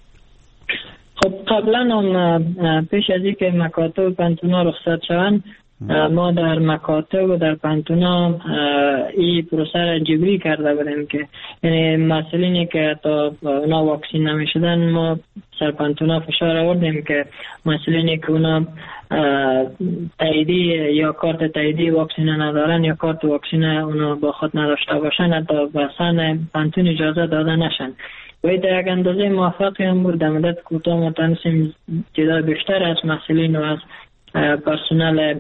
خب قبلا هم پیش از اینکه مکاتب و پوانتون‌ها رخصت شوند ما در مکاتب و در پانتونا این پروسه را جبری کرده بودیم که یعنی مسئولینی که تا اونا واکسین نمیشدن ما سر پانتونا فشار آوردیم که مسئولینی که اونا تاییدی یا کارت تاییدی واکسین ندارن یا کارت واکسین اونا با خود نداشته باشن تا به سن پانتون اجازه داده نشن. و در یک اندازه موفقی هم بود. در مدت کوتاه ما تونستیم تعداد بیشتر از مسئولین و از پرسنل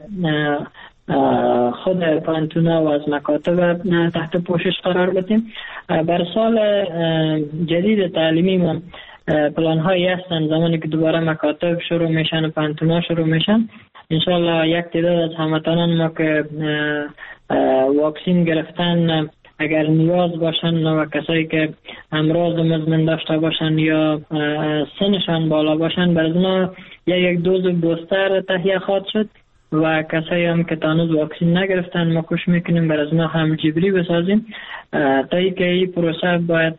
خود پانتونا و از مکاتب تحت پوشش قرار بدیم. بر سال جدید تعلیمی ما پلان هایی هستن زمانی که دوباره مکاتب شروع میشن و پانتونا شروع میشن انشالله یک تعداد از هموطنان ما که واکسین گرفتن اگر نیاز باشن و کسایی که امراض مزمن داشته باشن یا سنشان بالا باشن برای اونا یا یک دوز بوستر تهیه خواهد شد و کسایی هم که تانوز واکسین نگرفتن ما کوشش میکنیم برای اونا هم جبری بسازیم تا ای که این پروسه باید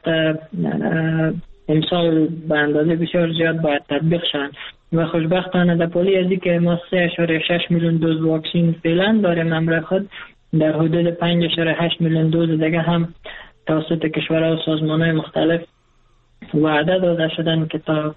امسال به اندازه بسیار زیاد باید تطبیق شن و خوشبختانه در پولی ازی که ما سه اشاره شش میلیون دوز واکسین فعلا داریم امر خود در حدود پنج اشاره هشت میلیون دوز دیگه هم توسط کشورها و سازمان‌های مختلف وعده داده شدن که تا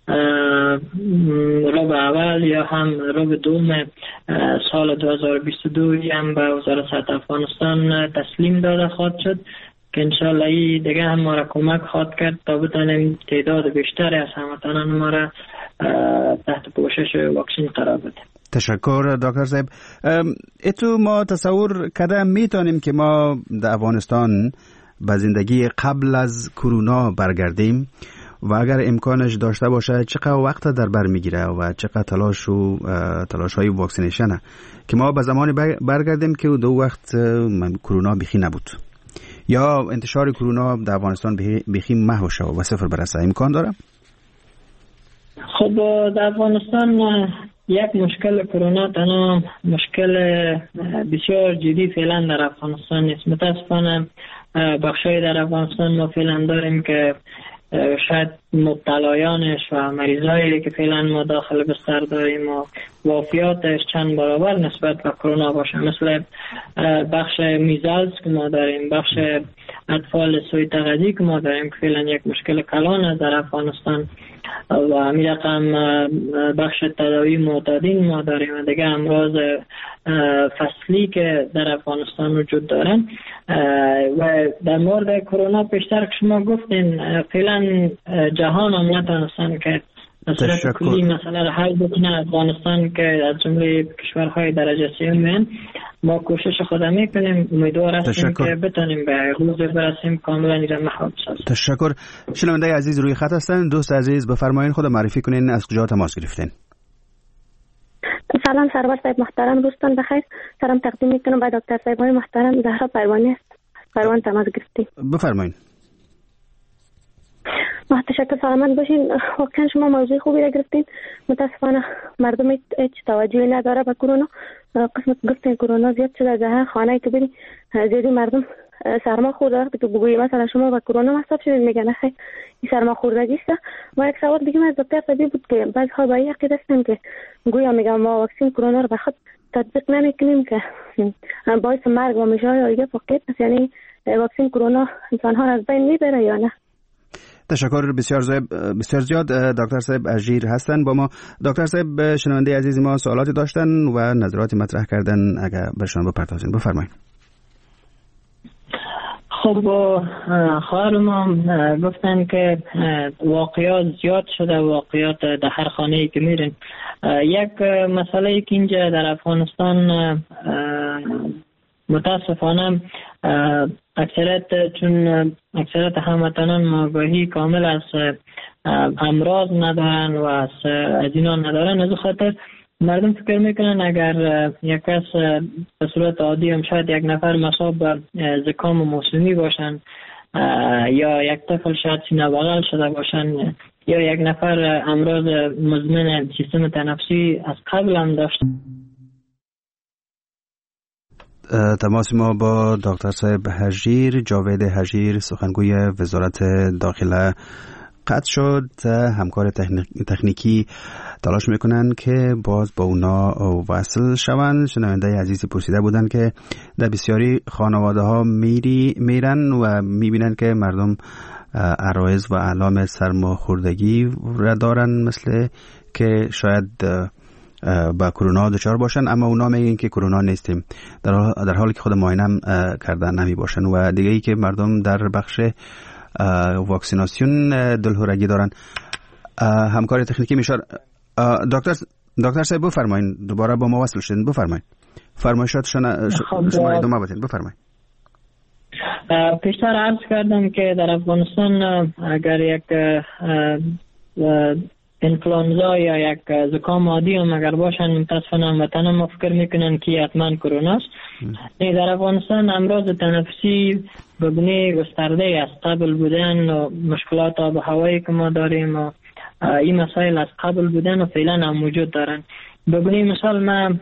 ربع اول یا هم ربع دوم سال دو هزار و بیست و دو هم به وزارت صحت افغانستان تسلیم داده خواهد شد که انشاءالله این دیگه هم ما را کمک خواهد کرد تا بتانیم تعداد بیشتری از هموطنان ما را تحت پوشش واکسین قرار بدیم. تشکر دکتر صاحب. اتو ما تصور کرده میتونیم که ما در افغانستان به زندگی قبل از کرونا برگردیم و اگر امکانش داشته باشه چقدر وقت در بر میگیره و چقدر تلاش و تلاش های واکسینیشنه که ما به زمانی برگردیم که دو وقت کرونا بیخی نبود یا انتشار کرونا در افغانستان بیخی محو شد و صفر برسه امکان داره؟ خب در افغانستان یک مشکل کرونا تنها مشکل بسیار جدی فعلا در افغانستان نیست. متاسفانه بخشای در افغانستان ما فعلا داریم که شاید مبتلایانش و مریضایی که فعلا ما داخل بستر داریم و وفیاتش چند برابر نسبت به کرونا باشه، مثل بخش میزلز که ما داریم، بخش اطفال سوی تغذی که ما داریم که فعلا یک مشکل کلان است در افغانستان و همین رقم بخش تداوی معتادین ما داریم و دیگه امراض فصلی که در افغانستان وجود دارن. و در مورد کرونا پیشتر که شما گفتین فعلا جهان هم نتونستن که صورت کلی مسئله را حل بکنه. افغانستان که از جمله کشورهای درجه سوم ما کوشش خود میکنیم، امیدوار هستیم که بتونیم به روز برسیم کاملا این را محو بسازیم. تشکر. شنونده عزیز روی خط هستن. دوست عزیز بفرمایید خود معرفی کنین، از کجا تماس گرفتین؟ سلام سرور صاحب محترم، روزتان بخیر. سلام تقدیم میکنم به دکتر صاحب های محترم. زهرا پروانی است، پروان تماس گرفتیم. بفرمایید. تشکر، سلامت باشین. واقعا شما موضوع خوبی را گرفتین. متاسفانه مردم هیچ توجهی نداره به کرونا. قسمت گفتین کرونا زیاد شده در خانه که بری زیادی مردم سرما خورده که تو بگویی مثلا شما با کرونا مصاب شدید میگن خیر این سرما خوردگی است. و یک سوال دیگه از دکتر طبیب بود که بعضی ها با این عقیده هستن که گویا میگم ما واکسن کرونا رو به خود تطبیق نمیکنیم که باعث مرگ و میشه یا دیگه فقط است، یعنی واکسن کرونا انسان ها از بین میبره یا نه؟ تشکر بسیار زیاد بسیار زیاد. دکتر صاحب اژیر هستن با ما. دکتر صاحب شنونده عزیز ما سوالاتی داشتن و نظراتی مطرح کردن، اگر برشان بپردازین بفرمایید. خب خواهر ما گفتن که واقعیات زیاد شده، واقعیات در هر خانه‌ای که میرین. یک مسئله که اینجا در افغانستان متاسفانه اکثریت چون اکثریت هموطنان آگاهی کامل از امراض ندارن و از از اینا ندارن، از خاطر مردم فکر میکنن اگر یک کس به صورت عادی هم شاید یک نفر مصاب به زکام موسمی باشن یا یک طفل شاید سینه بغل شده باشن یا یک نفر امراض مزمن سیستم تنفسی از قبل هم داشته. تماس ما با دکتر صاحب هژیر، جاوید هژیر، سخنگوی وزارت داخله قطع شد. همکار تکنیکی تلاش میکنن که باز با اونا وصل شوند. شنونده عزیزی پرسیده بودن که در بسیاری خانواده ها میری میرن و میبینن که مردم عرایض و علائم سرماخوردگی را دارن، مثل که شاید با کرونا دچار باشن، اما اونا میگن که کرونا نیستیم، در حالی که خود معاینه کردن نمی باشن. و دیگه ای که مردم در بخش واکسیناسیون دلهورگی دارن. همکار تکنیکی میشار دکتر دکتر صاحب بفرمایید، دوباره با ما وصل شدین، بفرمایید فرمایشاتشون شما ادامه بدین، بفرمایید. پیشتر عرض کردم که در افغانستان اگر یک انفلانزا یا یک زکام عادی هم اگر باشن، متاسفانه هموطنان ما فکر میکنن که حتما کرونا است. در افغانستان امراض تنفسی به گونه گسترده است. قبل بودن و مشکلات آب و هوایی که ما داریم و این مسائل از قبل بودن و فعلا هم موجود دارن. به گونه مثال من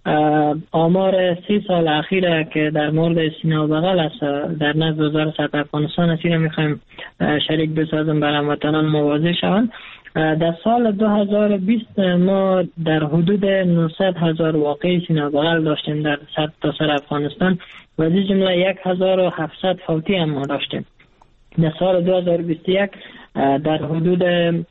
آمار سی سال اخیره که در مورد سینه و بغل است در نزد وزارت صحت افغانستان است، اینو میخوایم شریک بسازم برای هموطنان مواضع شوند. در سال دو هزار و بیست ما در حدود نهصد هزار واقعی سینه و بغل داشتیم در سرتاسر افغانستان و از این جمله یک هزار و هفتصد فوتی هم ما داشتیم. در سال دو هزار و بیست و یک در حدود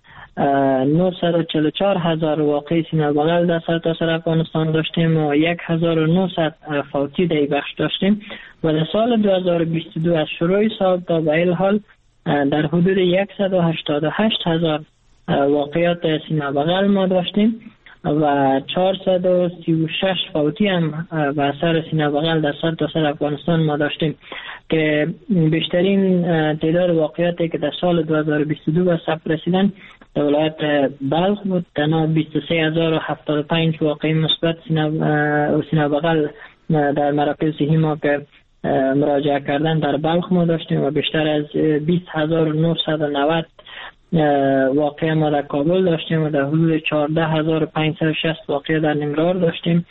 نهصد و چهل و چهار هزار واقعی سینه و بغل در سرتاسر افغانستان داشتیم و یک هزار و نهصد فوتی در بخش داشتیم و در سال دو هزار و بیست و دو از شروع سال تا به این حال در حدود صد و هشتاد و هشت هزار واقعیات سینه و بغل ما داشتیم و چهارصد و سی و شش فوتی هم به اثر سینه و بغل در سرتاسر افغانستان ما داشتیم که بیشترین تعداد واقعیاتی که در سال دو هزار و بیست و دو به ثبت رسیدن در ولایت بلخ بود. تنها بیست و سه هزار و هفتاد و پنج واقعی مثبت سینه و بغل در مراکز صحی ما که مراجعه کردن در بلخ ما داشتیم و بیشتر از بیست هزار و نهصد و نود واقعه ما در کابل داشتیم و در حدود چهارده هزار و پانصد و شصت واقعه در نمرار داشتیم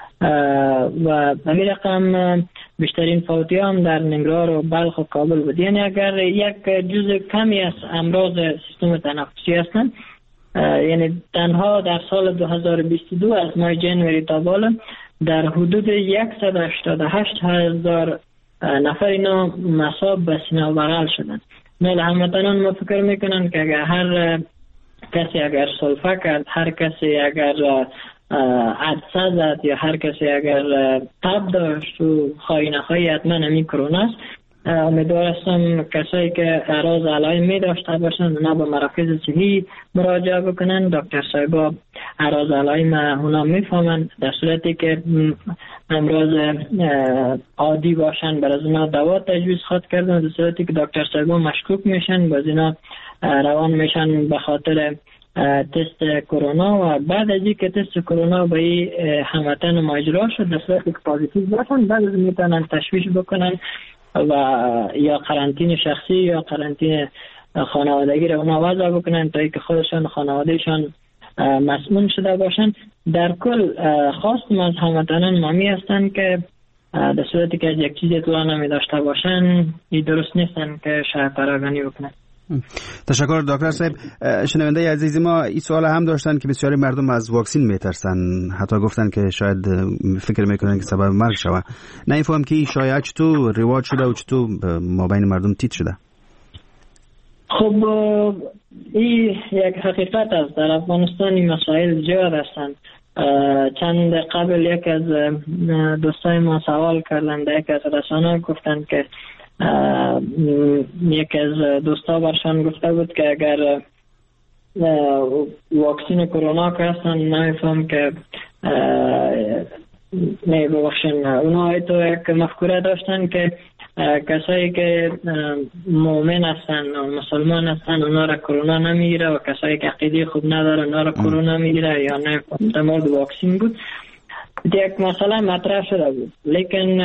و همین رقم بیشترین فوتی هم در نمرار و بلخ و کابل بود. یعنی اگر یک جزء کمی از امراض سیستم تنفسی هستند، یعنی تنها در سال دو هزار و بیست و دو از ماه جنوری تا بالا در حدود صد و هشتاد و هشت هزار نفر اینا مصاب به سینه و بغل شدند. نه هموطنان ما فکر میکنن که اگر هر کسی اگر سلفه کرد، هر کسی اگر عدسه زد یا هر کسی اگر تب داشت و خواهی نخواهی حتما همین کرونا است. امیدوار هستم کسایی که اعراض علائم می داشته باشن اونا به مراکز صحی مراجعه بکنن. دکتر صاحبا اعراض علائم اونا میفهمن. در صورتی که امراض عادی باشن برای اونا دوا تجویز خواهد کردن. در صورتی که دکتر صاحبا مشکوک میشن باز اینا روان میشن به خاطر تست کرونا و بعد از اینکه تست کرونا به این هموطن ما اجرا شد در صورتی که پازیتیو باشن بعد از میتونن تشویش بکنن و یا قرنطینه شخصی یا قرنطینه خانوادگی را اونا وضع بکنن تا اینکه خودشان خانوادهشان مسئول شده باشن. در کل خواستم از هموطنان مامی هستن که در صورتی که یک چیز اطلاع نمی داشته باشن این درست نیستن که شاید پراگانی بکنن. تشکر دکتر صاحب. شنونده عزیزی ما این سوال هم داشتن که بسیاری مردم از واکسین میترسن، حتی گفتن که شاید فکر میکنن که سبب مرگ شوه. نمیفهم که این شایعه چطور رواج شده و چطور مابین مردم تیت شده. خب این یک حقیقت است. در افغانستان این مسائل زیاد هستند. چند قبل یک از دوستای ما سوال کردن در یک از رسانه گفتن که یک از دوستا برشان گفته بود که اگر واکسین کرونا که هستن نمیفهم که نه ببخشن اونا تو یک مفکوره داشتن که کسایی که مؤمن هستن و مسلمان هستن اونا را کرونا نمیگیره و کسایی که عقیده خوب نداره اونا را کرونا میگیره یا نه. در مورد واکسین بود یک مسئله مطرح شده بود، لیکن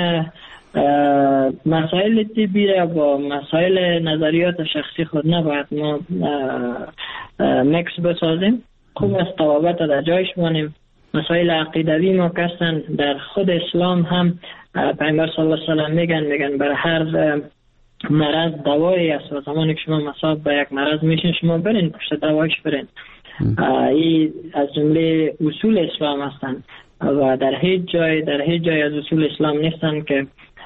مسائل طبی را با مسائل نظریات شخصی خود نباید ما مکس بسازیم. خوب است توابط در جایش بانیم. مسائل عقیدوی ما کستن در خود اسلام هم پیامبر صلی الله علیه و سلم میگن میگن برای هر مرض دوایی است و زمانی که شما مصاب به یک مرض میشین شما برین پشت دوایش برین. این از جمله اصول اسلام هستند و در هیچ جای در هیچ جای از اصول اسلام نیستن که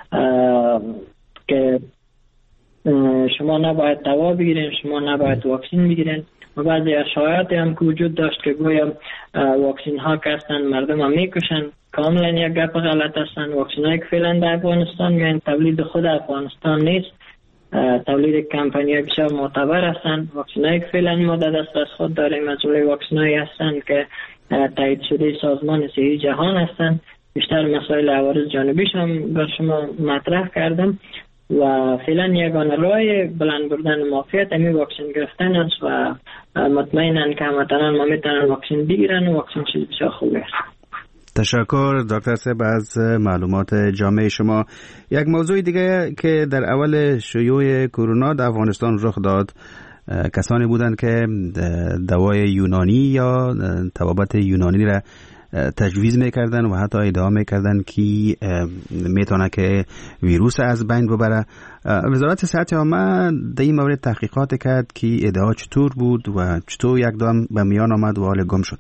که شما نباید دوا بگیرین، شما نباید واکسین بگیرین. و بعضی اشاعات هم که وجود داشت که گویا واکسین ها که هستن مردم هم میکشن، کاملا یک گپ غلط هستن. واکسین هایی که فعلا در افغانستان میان تولید خود افغانستان نیست، تولید کمپانی بسیار معتبر هستن. واکسین هایی که فعلا ما در دسترس خود داریم از جمله واکسین هایی هستن که تایید شده سازمان صحی جهان هستن. بیشتر مسائل عوارض جانبیش هم بر شما مطرح کردم و فعلا یگانه راه بلند بردن معافیت همین واکسین گرفتن است و مطمئنن که هموطنان ما میتونن واکسین بگیرن و واکسین چیز بسیار خوبی است. تشکر دکتر صاحب از معلومات جامع شما. یک موضوع دیگه که در اول شیوع کرونا در افغانستان رخ داد کسانی بودند که دوای یونانی یا طبابت یونانی را تجویز میکردن و حتی ادعا میکردن که میتونه که ویروس از بین ببره. وزارت صحت عامه در این مورد تحقیقات کرد که ادعا چطور بود و چطور یک دام به میان آمد و حال گم شد؟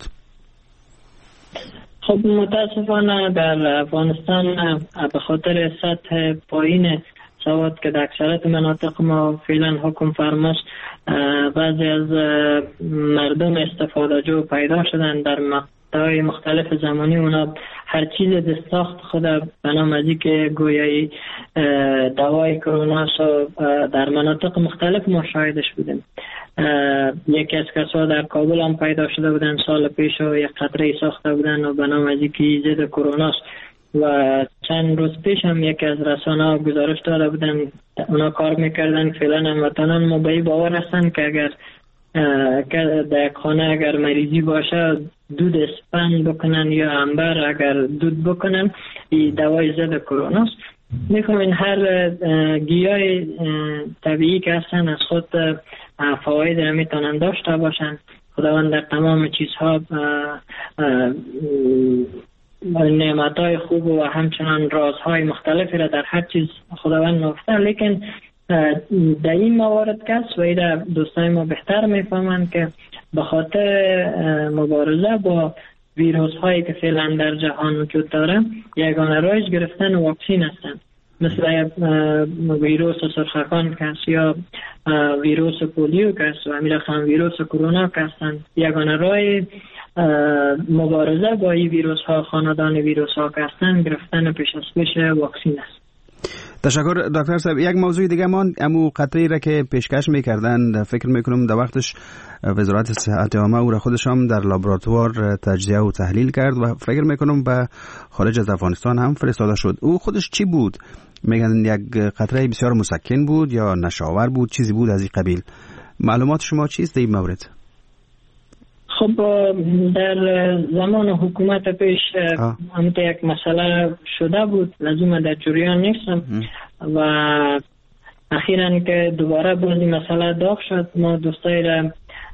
خب متاسفانه در افغانستان به خاطر سطح پایین سواد که در اکثرت مناطق ما فعلا حکم فرماست، بعضی از مردم استفاده جو پیدا شدن در مقطع‌های مختلف زمانی. اونا هر چیز دستاخت خود به نام از که گویایی دوای کرونا در مناطق مختلف ما شاهدش بودیم. یکی از کسا در کابل هم پیدا شده بودن سال پیش و یک قطره ساخته بودن و به نام از که ضد کرونا است و چند روز پیش هم یکی از رسانه‌ها گزارش داده بودن اونا کار میکردن. فعلا هموطنان ما به این باور هستن که اگر در یک خانه اگر مریضی باشه دود اسپند بکنن یا انبر اگر دود بکنن این دوای ضد کرونا است. میخوام هر گیاه طبیعی که هستن از خود فواید را میتونن داشته باشن. خداوند در تمام چیزها نعمتهای خوب و همچنان رازهای مختلفی را در هر چیز خداوند نهفته، لیکن در این موارد کس و ایده دوستای ما بهتر میفهمند که به خاطر مبارزه با ویروس هایی که فعلا در جهان وجود داره یگانه راهش گرفتن واکسین هستند. مثل ویروس سرخکان که هست یا ویروس پولیو که هست و امیرخان ویروس کرونا که هستند. یگانه راه مبارزه با این ویروس ها خاندان ویروس ها که هستند گرفتن پیش از پیش واکسین است. تشکر دکتر صاحب. یک موضوع دیگه ما امو قطعی را که پیشکش میکردن فکر میکنم در وقتش وزارت صحت عامه او را خودش هم در لابراتوار تجزیه و تحلیل کرد و فکر میکنم به خارج از افغانستان هم فرستاده شد. او خودش چی بود؟ میگن یک قطره بسیار مسکن بود یا نشاور بود، چیزی بود از این قبیل. معلومات شما چیست در این مورد؟ خب در زمان حکومت پیش همت یک مسئله شده بود، لزوم در جریان نیستم و اخیراً که دوباره باز این مسئله داغ شد ما دوستایی را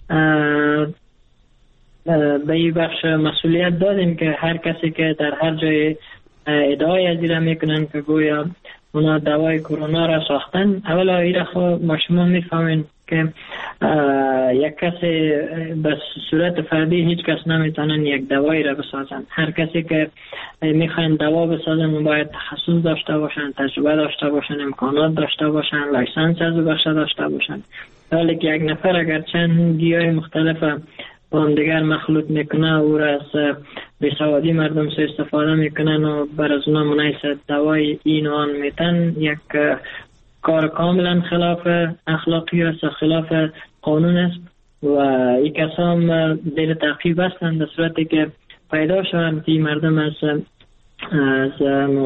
به این بخش مسئولیت دادیم که هر کسی که در هر جای ادعای از این را میکنن که گویا اونا دوای کرونا را ساختن، اولا این را ما شما میفهمین که یک کسی به صورت فردی هیچ کس نمیتونن یک دوایی را بسازن. هر کسی که میخواین دوا بسازن باید تخصص داشته باشن، تجربه داشته باشن، امکانات داشته باشن، لایسنس از بخش داشته باشن. حالی که یک نفر اگر چند گیاه مختلف با هم دیگر مخلوط میکنه او را از بیسوادی مردم سو استفاده میکنن و بر از اونا منعیس دوای این و آن میتن، یک کار کاملا خلاف اخلاقی است، خلاف قانون است و این کسا هم دیر تعقیب هستند در صورتی که پیدا شوند که مردم از از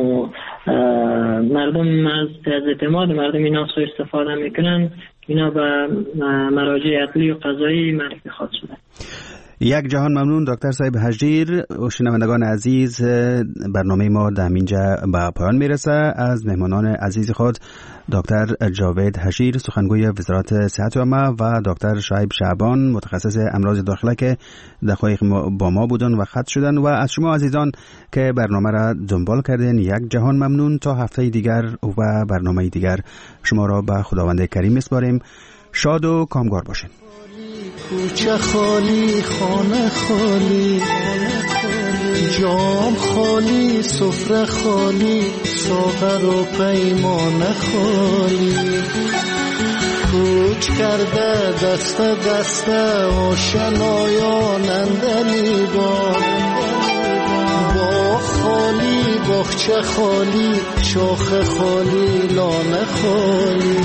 مردم از اعتماد مردم اینا سو استفاده میکنن، اینا به مراجع عدلی و قضایی معرفی خواهد شده. یک جهان ممنون دکتر صاحب هجیر. شنوندگان عزیز، برنامه ما در اینجا به پایان میرسه. از مهمانان عزیز خود دکتر جاوید هجیر، سخنگوی وزارت صحت عامه، و دکتر شعیب شعبان، متخصص امراض داخله که دقایق با ما بودن و خط شدن، و از شما عزیزان که برنامه را دنبال کردین یک جهان ممنون. تا هفته دیگر و برنامه دیگر شما را به خداوند کریم میسپاریم. شاد و کامگار باشین. کوچه خالی، خانه خالی، جام خالی، سفره خالی، ساغر و پیمانه خالی. کوچ کرده دست دست آشنایان اندلی با باغ خالی، باغچه خالی، شاخ خالی، لانه خالی.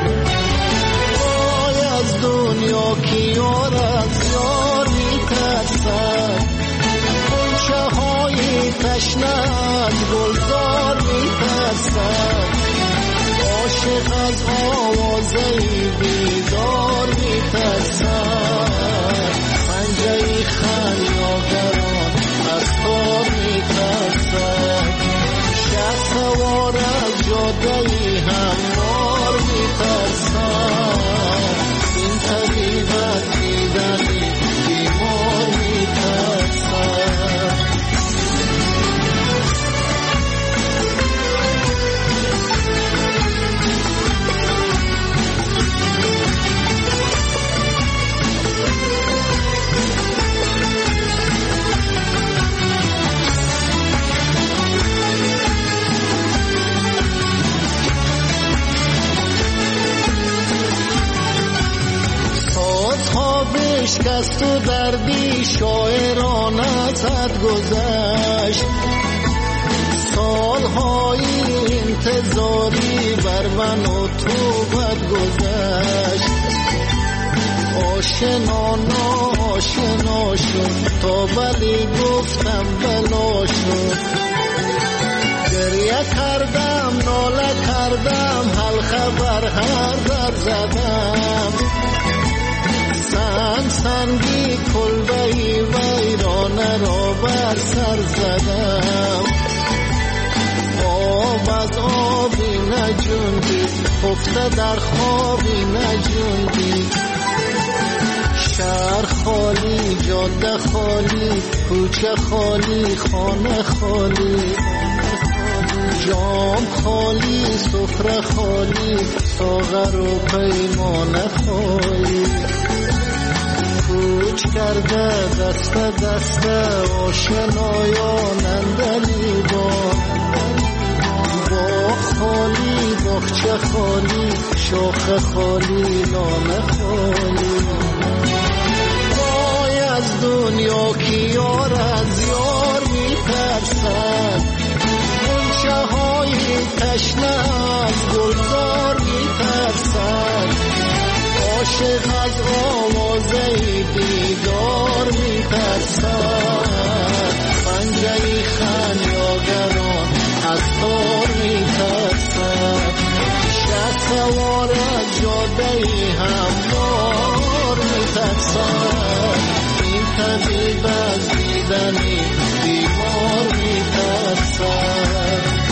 دنیا کی یار از یار میترسد، غنچه های تشنه از گلزار میترسد. عاشق از آوازه بیدار میترسد، پنجه خمیازگران از تار میترسد. شهر سوار از جاده هموار میترسد. طبیبت دیدنی بیمار میترسد. بشکست و دردی شاعران ازت گذشت. سالهای انتظاری بر من و تو بد گذشت. آشنا ناشنا شد تا بلی گفتم بلا شد. گریه کردم ناله کردم حل خبر هر در زدم. سنگ سنگی کلبهی ویرانه را بر سر زدم. آب از آبی نجوندی، خفته در خوابی نجوندی. شهر خالی، جاده خالی، کوچه خالی، خانه خالی. جام خالی، سفره خالی، ساغر و پیمانه خالی. کوچ کرده دست دست آشنایان اندلی با باغ خالی، باغچه خالی، شاخ خالی، لانه خالی. وای از دنیا کی یار از یار میترسد، غنچه های تشنه از گلزار میترسد. عاشق از آوازه دیدار میترسد، پنجه خمیازگران از تار میترسد. شه سوار از جاده هموار میترسد. این طبیب از دیدنی بیمار میترسد.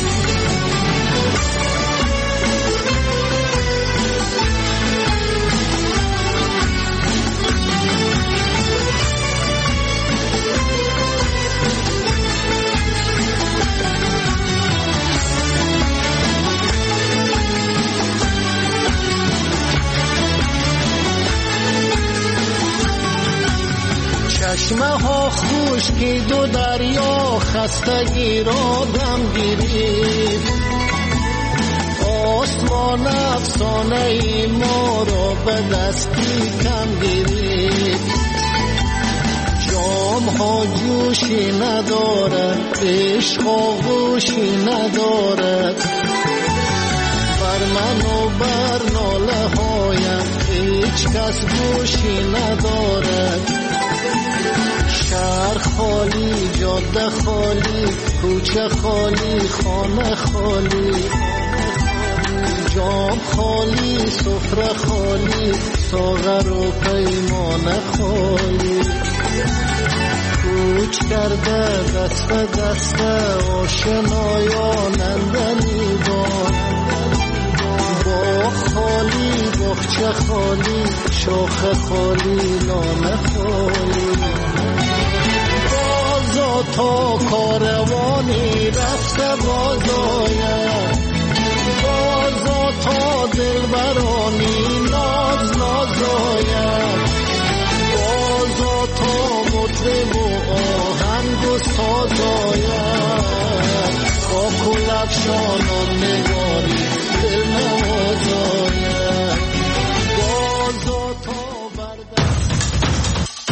چشمه ها خشکی دو دریا خستگی را دم گیرید. آسمان افسانه ای ما را به دستی کم گیرید. جام ها جوشی ندارد، عشق آغوشی ندارد. بر من و بر ناله هایم هیچ کس گوشی ندارد. شهر خالی، جاده خالی، کوچه خالی، خانه خالی. جام خالی، سفره خالی، ساغر و پیمانه خالی. کوچ کرده دست به دست آشنایانندنی باد، با خالی بخچه خالی شاخ خالی لانه خالی، بازا تا کاروانی رفته بازاید، بازا تا دلبرانی ناز نازاید، بازا تا مطرب و آهنگ و سازاید، با کلفشانان نگاری